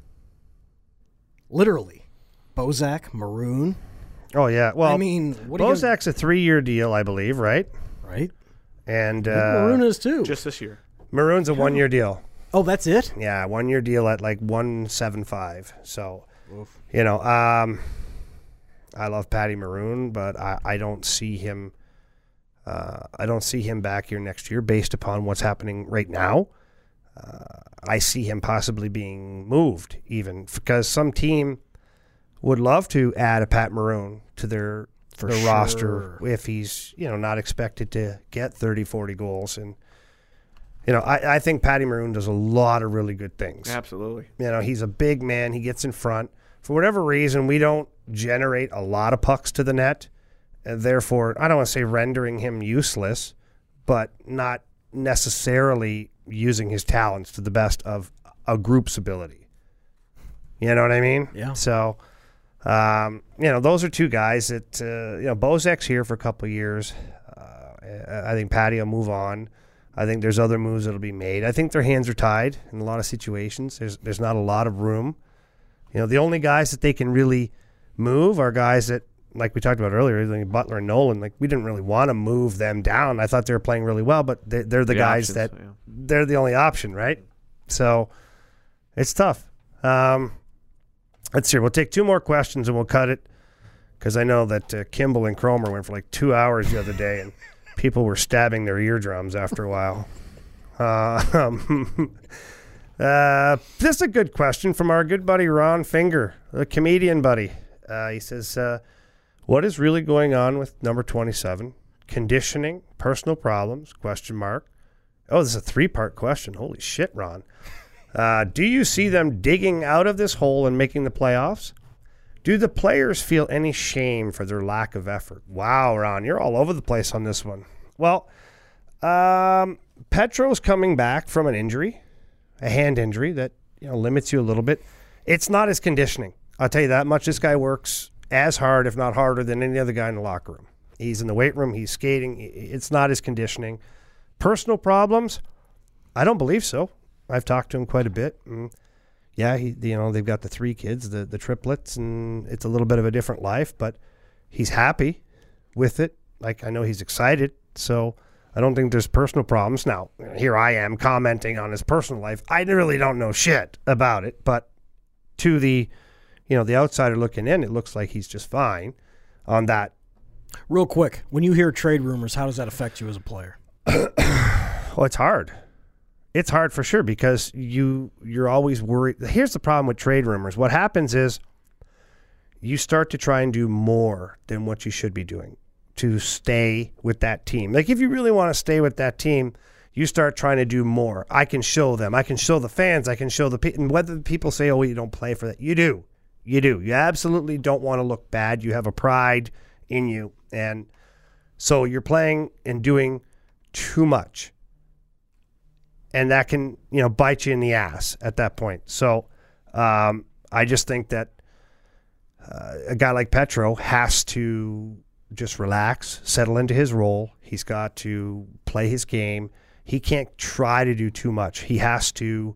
Literally. Bozak, Maroon. Oh, yeah. Well, Bozak's a 3-year deal, I believe, right? Right. And Maroon is too. Just this year. Maroon's a 1-year deal. Oh, that's it? Yeah, 1-year deal at $175. So, I love Patty Maroon, but I don't see him. I don't see him back here next year based upon what's happening right now. I see him possibly being moved even because some team would love to add a Pat Maroon to their roster if he's not expected to get 30, 40 goals. And I think Patty Maroon does a lot of really good things. Absolutely. He's a big man. He gets in front. For whatever reason, we don't generate a lot of pucks to the net. And therefore, I don't want to say rendering him useless, but not necessarily using his talents to the best of a group's ability. You know what I mean? Yeah. So, those are two guys that, Bozak's here for a couple of years. I think Patty will move on. I think there's other moves that'll be made. I think their hands are tied in a lot of situations. There's not a lot of room. The only guys that they can really move are guys that, like we talked about earlier, like Butler and Nolan, we didn't really want to move them down. I thought they were playing really well, but they're the guys options, that they're the only option, right? So it's tough. Let's see. We'll take 2 more questions and we'll cut it because I know that Kimball and Cromer went for 2 hours the other day and people were stabbing their eardrums after a while. This is a good question from our good buddy Ron Finger, the comedian buddy. He says, what is really going on with number 27? Conditioning, personal problems, ? Oh, this is a 3-part question. Holy shit, Ron. Do you see them digging out of this hole and making the playoffs? Do the players feel any shame for their lack of effort? Wow, Ron, you're all over the place on this one. Well, Petro's coming back from an injury, a hand injury that limits you a little bit. It's not his conditioning. I'll tell you that much. This guy works as hard, if not harder, than any other guy in the locker room. He's in the weight room. He's skating. It's not his conditioning. Personal problems? I don't believe so. I've talked to him quite a bit. Yeah, they've got the 3 kids, the triplets, and it's a little bit of a different life, but he's happy with it. I know he's excited, so I don't think there's personal problems. Now, here I am commenting on his personal life. I really don't know shit about it, but to the outsider looking in, it looks like he's just fine on that. Real quick, when you hear trade rumors, how does that affect you as a player? Well, it's hard. It's hard for sure because you're always worried. Here's the problem with trade rumors. What happens is you start to try and do more than what you should be doing to stay with that team. Like if you really want to stay with that team, you start trying to do more. I can show them. I can show the fans. I can show the people. And whether people say, oh, you don't play for that. You do. You do. You absolutely don't want to look bad. You have a pride in you. And so you're playing and doing too much. And that can, bite you in the ass at that point. So I just think that a guy like Petro has to just relax, settle into his role. He's got to play his game. He can't try to do too much. He has to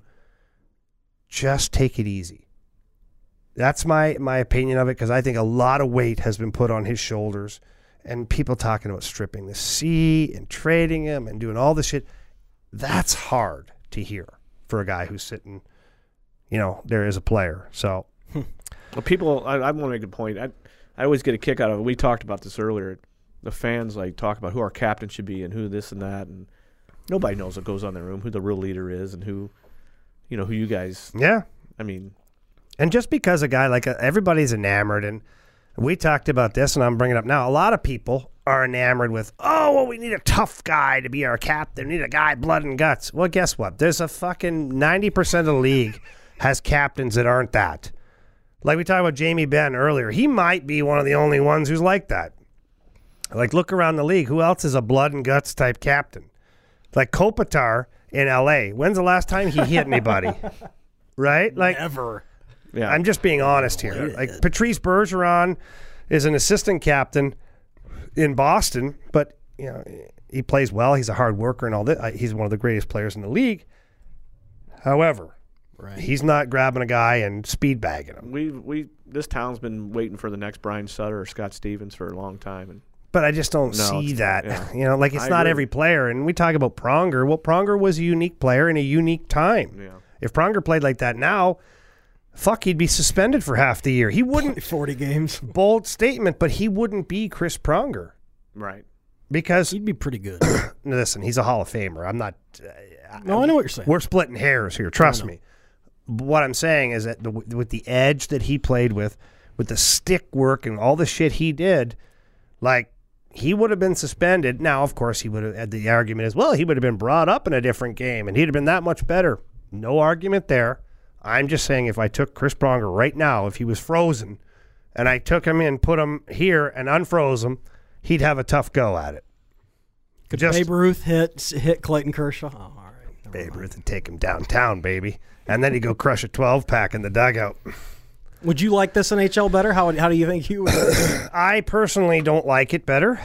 just take it easy. That's my opinion of it, because I think a lot of weight has been put on his shoulders, and people talking about stripping the C and trading him and doing all this shit. That's hard to hear for a guy who's sitting, there as a player. So, well, people, I want to make a point. I always get a kick out of it. We talked about this earlier. The fans talk about who our captain should be and who this and that, and nobody knows what goes on in the room, who the real leader is, and who you guys. Yeah, I mean, and just because a guy everybody's enamored, and we talked about this, and I'm bringing it up now. A lot of people are enamored with, we need a tough guy to be our captain. We need a guy blood and guts. Well, guess what? There's a fucking 90% of the league has captains that aren't that. Like we talked about Jamie Benn earlier. He might be one of the only ones who's like that. Look around the league. Who else is a blood and guts type captain? Like Kopitar in L.A. When's the last time he hit anybody? Right? Never. Yeah. I'm just being honest here. Patrice Bergeron is an assistant captain in Boston, but he plays well. He's a hard worker and all that. He's one of the greatest players in the league. However, he's not grabbing a guy and speed bagging him. This town's been waiting for the next Brian Sutter or Scott Stevens for a long time, but I just don't see that. Yeah. It's not every player. And we talk about Pronger. Well, Pronger was a unique player in a unique time. Yeah. If Pronger played like that now, he'd be suspended for half the year. He wouldn't 40 games. Bold statement, but he wouldn't be Chris Pronger. Right. Because he'd be pretty good. Listen, he's a Hall of Famer. I'm not. No, I know what you're saying. We're splitting hairs here. Trust me. What I'm saying is that with the edge that he played with the stick work and all the shit he did, he would have been suspended. Now, of course, he would have had the argument as well. He would have been brought up in a different game, and he'd have been that much better. No argument there. I'm just saying if I took Chris Pronger right now, if he was frozen, and I took him in, put him here, and unfroze him, he'd have a tough go at it. Could Babe Ruth hit Clayton Kershaw? Oh, all right. Babe Ruth would take him downtown, baby. And then he'd go crush a 12-pack in the dugout. Would you like this NHL better? How do you think you would? I personally don't like it better.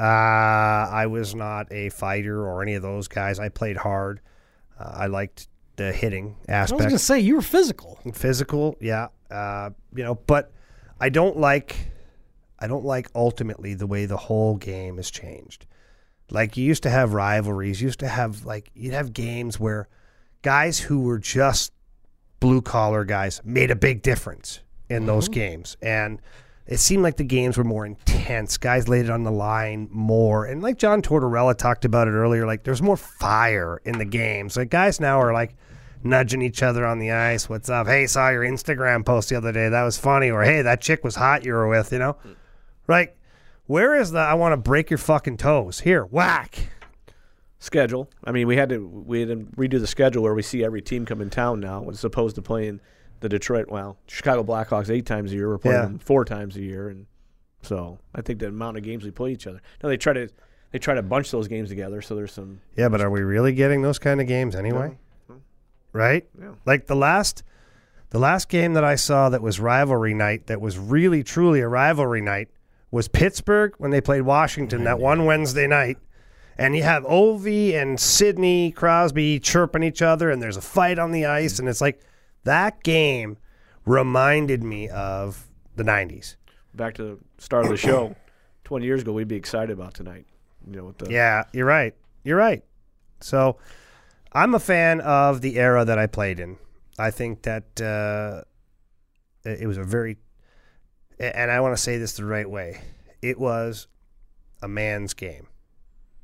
I was not a fighter or any of those guys. I played hard. I liked the hitting aspect. I was going to say, you were physical. Physical, yeah. But I don't like ultimately the way the whole game has changed. You used to have rivalries. You used to have, you'd have games where guys who were just blue-collar guys made a big difference in those games. And it seemed like the games were more intense. Guys laid it on the line more. And like John Tortorella talked about it earlier, there's more fire in the games. Guys now are nudging each other on the ice. What's up? Hey, saw your Instagram post the other day. That was funny. Or, hey, that chick was hot you were with, Right? Where is the I want to break your fucking toes? Here, whack. Schedule. I mean, we had to redo the schedule where we see every team come in town now, as opposed to playing the Chicago Blackhawks 8 times a year. We're playing them 4 times a year, and so I think the amount of games we play each other. Now they try to bunch those games together, so there's some. Yeah, but are we really getting those kind of games anyway? No. Right? Yeah. The last game that I saw that was rivalry night, that was really truly a rivalry night, was Pittsburgh when they played Washington that one Wednesday night. And you have Ovi and Sidney Crosby chirping each other, and there's a fight on the ice, and it's that game reminded me of the 90s. Back to the start of the show, 20 years ago, we'd be excited about tonight. Yeah, you're right. You're right. So I'm a fan of the era that I played in. I think that it was a very, and I want to say this the right way, it was a man's game.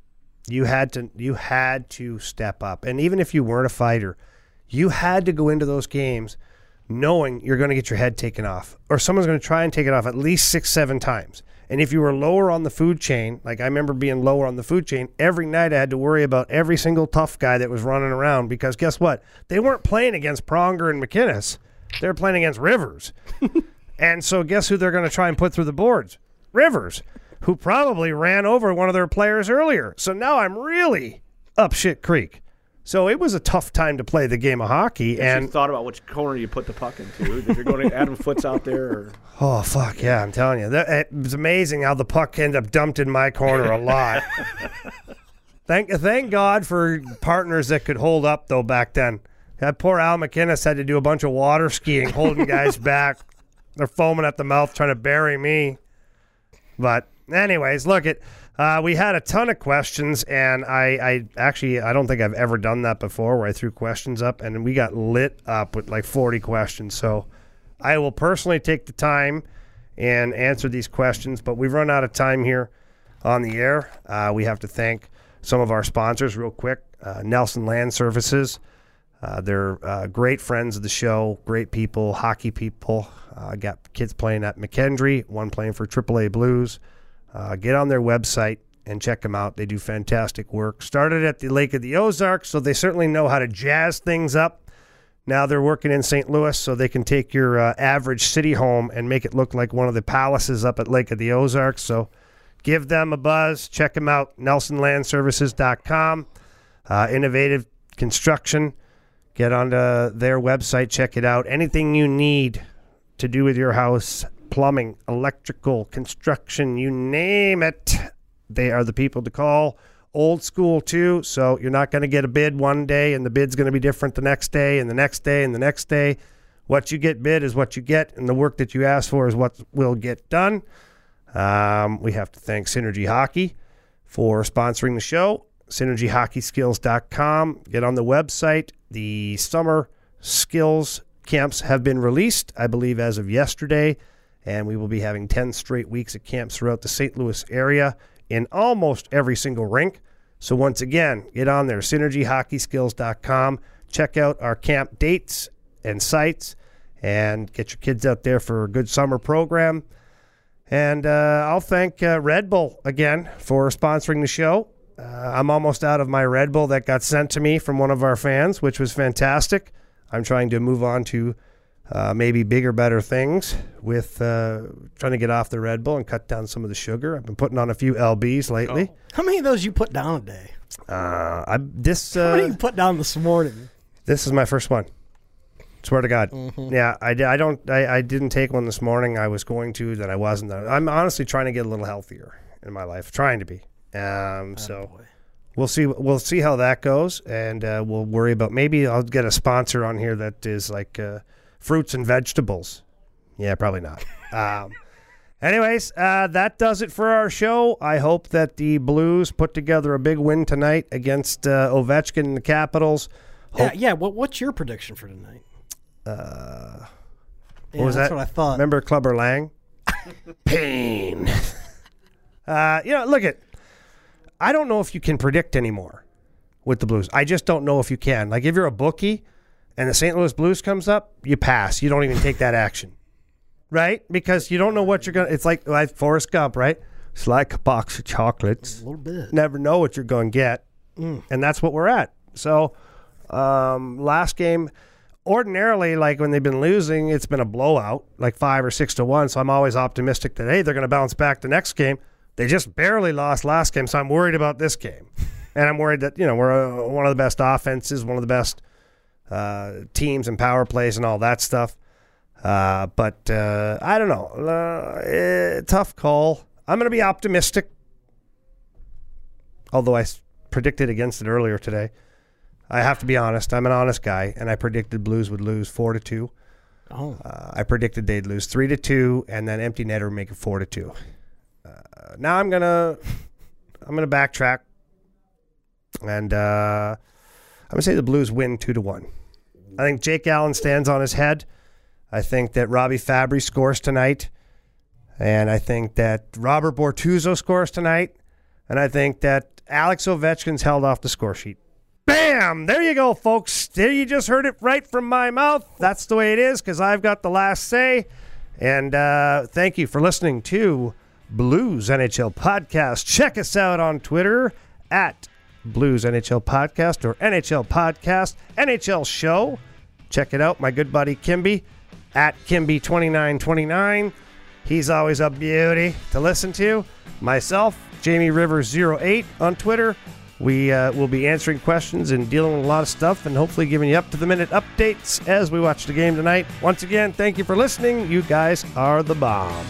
You had to step up. And even if you weren't a fighter, you had to go into those games knowing you're going to get your head taken off, or someone's going to try and take it off at least 6-7 times. And if you were lower on the food chain, like I remember being lower on the food chain, every night I had to worry about every single tough guy that was running around, because guess what? They weren't playing against Pronger and McInnes. They were playing against Rivers. And so guess who they're going to try and put through the boards? Rivers, who probably ran over one of their players earlier. So now I'm really up shit creek. So it was a tough time to play the game of hockey. And you thought about which corner you put the puck into. If you're going to Adam Foote's out there. Or... Oh, fuck, yeah, I'm telling you. It was amazing how the puck ended up dumped in my corner a lot. Thank God for partners that could hold up, though, back then. That poor Al McInnes had to do a bunch of water skiing, holding guys back. They're foaming at the mouth trying to bury me. But anyways, look at... we had a ton of questions, and I don't think I've ever done that before, where I threw questions up, and we got lit up with like 40 questions. So I will personally take the time and answer these questions, but we've run out of time here on the air. We have to thank some of our sponsors real quick. Nelson Land Services. They're great friends of the show, great people, hockey people. Got kids playing at McKendree, one playing for AAA Blues. Get on their website and check them out. They do fantastic work. Started at the Lake of the Ozarks, so they certainly know how to jazz things up. Now they're working in St. Louis, so they can take your average city home and make it look like one of the palaces up at Lake of the Ozarks. So give them a buzz. Check them out, nelsonlandservices.com. Innovative Construction. Get onto their website. Check it out. Anything you need to do with your house, plumbing, electrical, construction, you name it, they are the people to call. Old school, too, so you're not going to get a bid one day and the bid's going to be different the next day and the next day and the next day. What you get bid is what you get, and the work that you ask for is what will get done. We have to thank Synergy Hockey for sponsoring the show. SynergyHockeySkills.com. Get on the website. The summer skills camps have been released, I believe, as of yesterday. And we will be having 10 straight weeks at camps throughout the St. Louis area in almost every single rink. So once again, get on there, SynergyHockeySkills.com. Check out our camp dates and sites and get your kids out there for a good summer program. And I'll thank Red Bull again for sponsoring the show. I'm almost out of my Red Bull that got sent to me from one of our fans, which was fantastic. I'm trying to move on to maybe bigger, better things with trying to get off the Red Bull and cut down some of the sugar. I've been putting on a few LBs lately. How many of those you put down a day? How many you put down this morning? This is my first one. Swear to God. Mm-hmm. Yeah, I didn't take one this morning. I was going to, then I wasn't. I'm honestly trying to get a little healthier in my life, trying to be. So we'll see how that goes, and we'll worry about, maybe I'll get a sponsor on here that is like fruits and vegetables. Yeah, probably not. Anyways, that does it for our show. I hope that the Blues put together a big win tonight against Ovechkin and the Capitals. Yeah. What's your prediction for tonight? What was that? What I thought. Remember Clubber Lang? Pain. Look at. I don't know if you can predict anymore with the Blues. I just don't know if you can. Like, if you're a bookie and the St. Louis Blues comes up, you pass. You don't even take that action. Right? Because you don't know what you're going to... It's like Forrest Gump, right? It's like a box of chocolates. A little bit. Never know what you're going to get. And that's what we're at. So, last game... Ordinarily, like when they've been losing, it's been a blowout, like 5 or 6-1. So I'm always optimistic that, hey, they're going to bounce back the next game. They just barely lost last game, so I'm worried about this game. And I'm worried that, we're one of the best offenses, one of the best teams and power plays and all that stuff. But I don't know. Tough call. I'm going to be optimistic, although I predicted against it earlier today. I have to be honest. I'm an honest guy, and I predicted Blues would lose 4-2. Oh. I predicted they'd lose 3-2, and then empty netter would make it 4-2. Now I'm gonna backtrack, and I'm gonna say the Blues win 2-1. I think Jake Allen stands on his head. I think that Robbie Fabry scores tonight, and I think that Robert Bortuzzo scores tonight, and I think that Alex Ovechkin's held off the score sheet. Bam! There you go, folks. There you just heard it right from my mouth. That's the way it is because I've got the last say. And thank you for listening to Blues NHL Podcast. Check us out on Twitter at Blues NHL Podcast or NHL Podcast, NHL Show. Check it out. My good buddy Kimby at Kimby2929. He's always a beauty to listen to. Myself, Jamie Rivers 08 on Twitter. We will be answering questions and dealing with a lot of stuff and hopefully giving you up-to-the-minute updates as we watch the game tonight. Once again, thank you for listening. You guys are the bomb.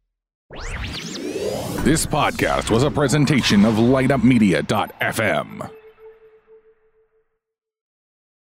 This podcast was a presentation of LightUpMedia.fm.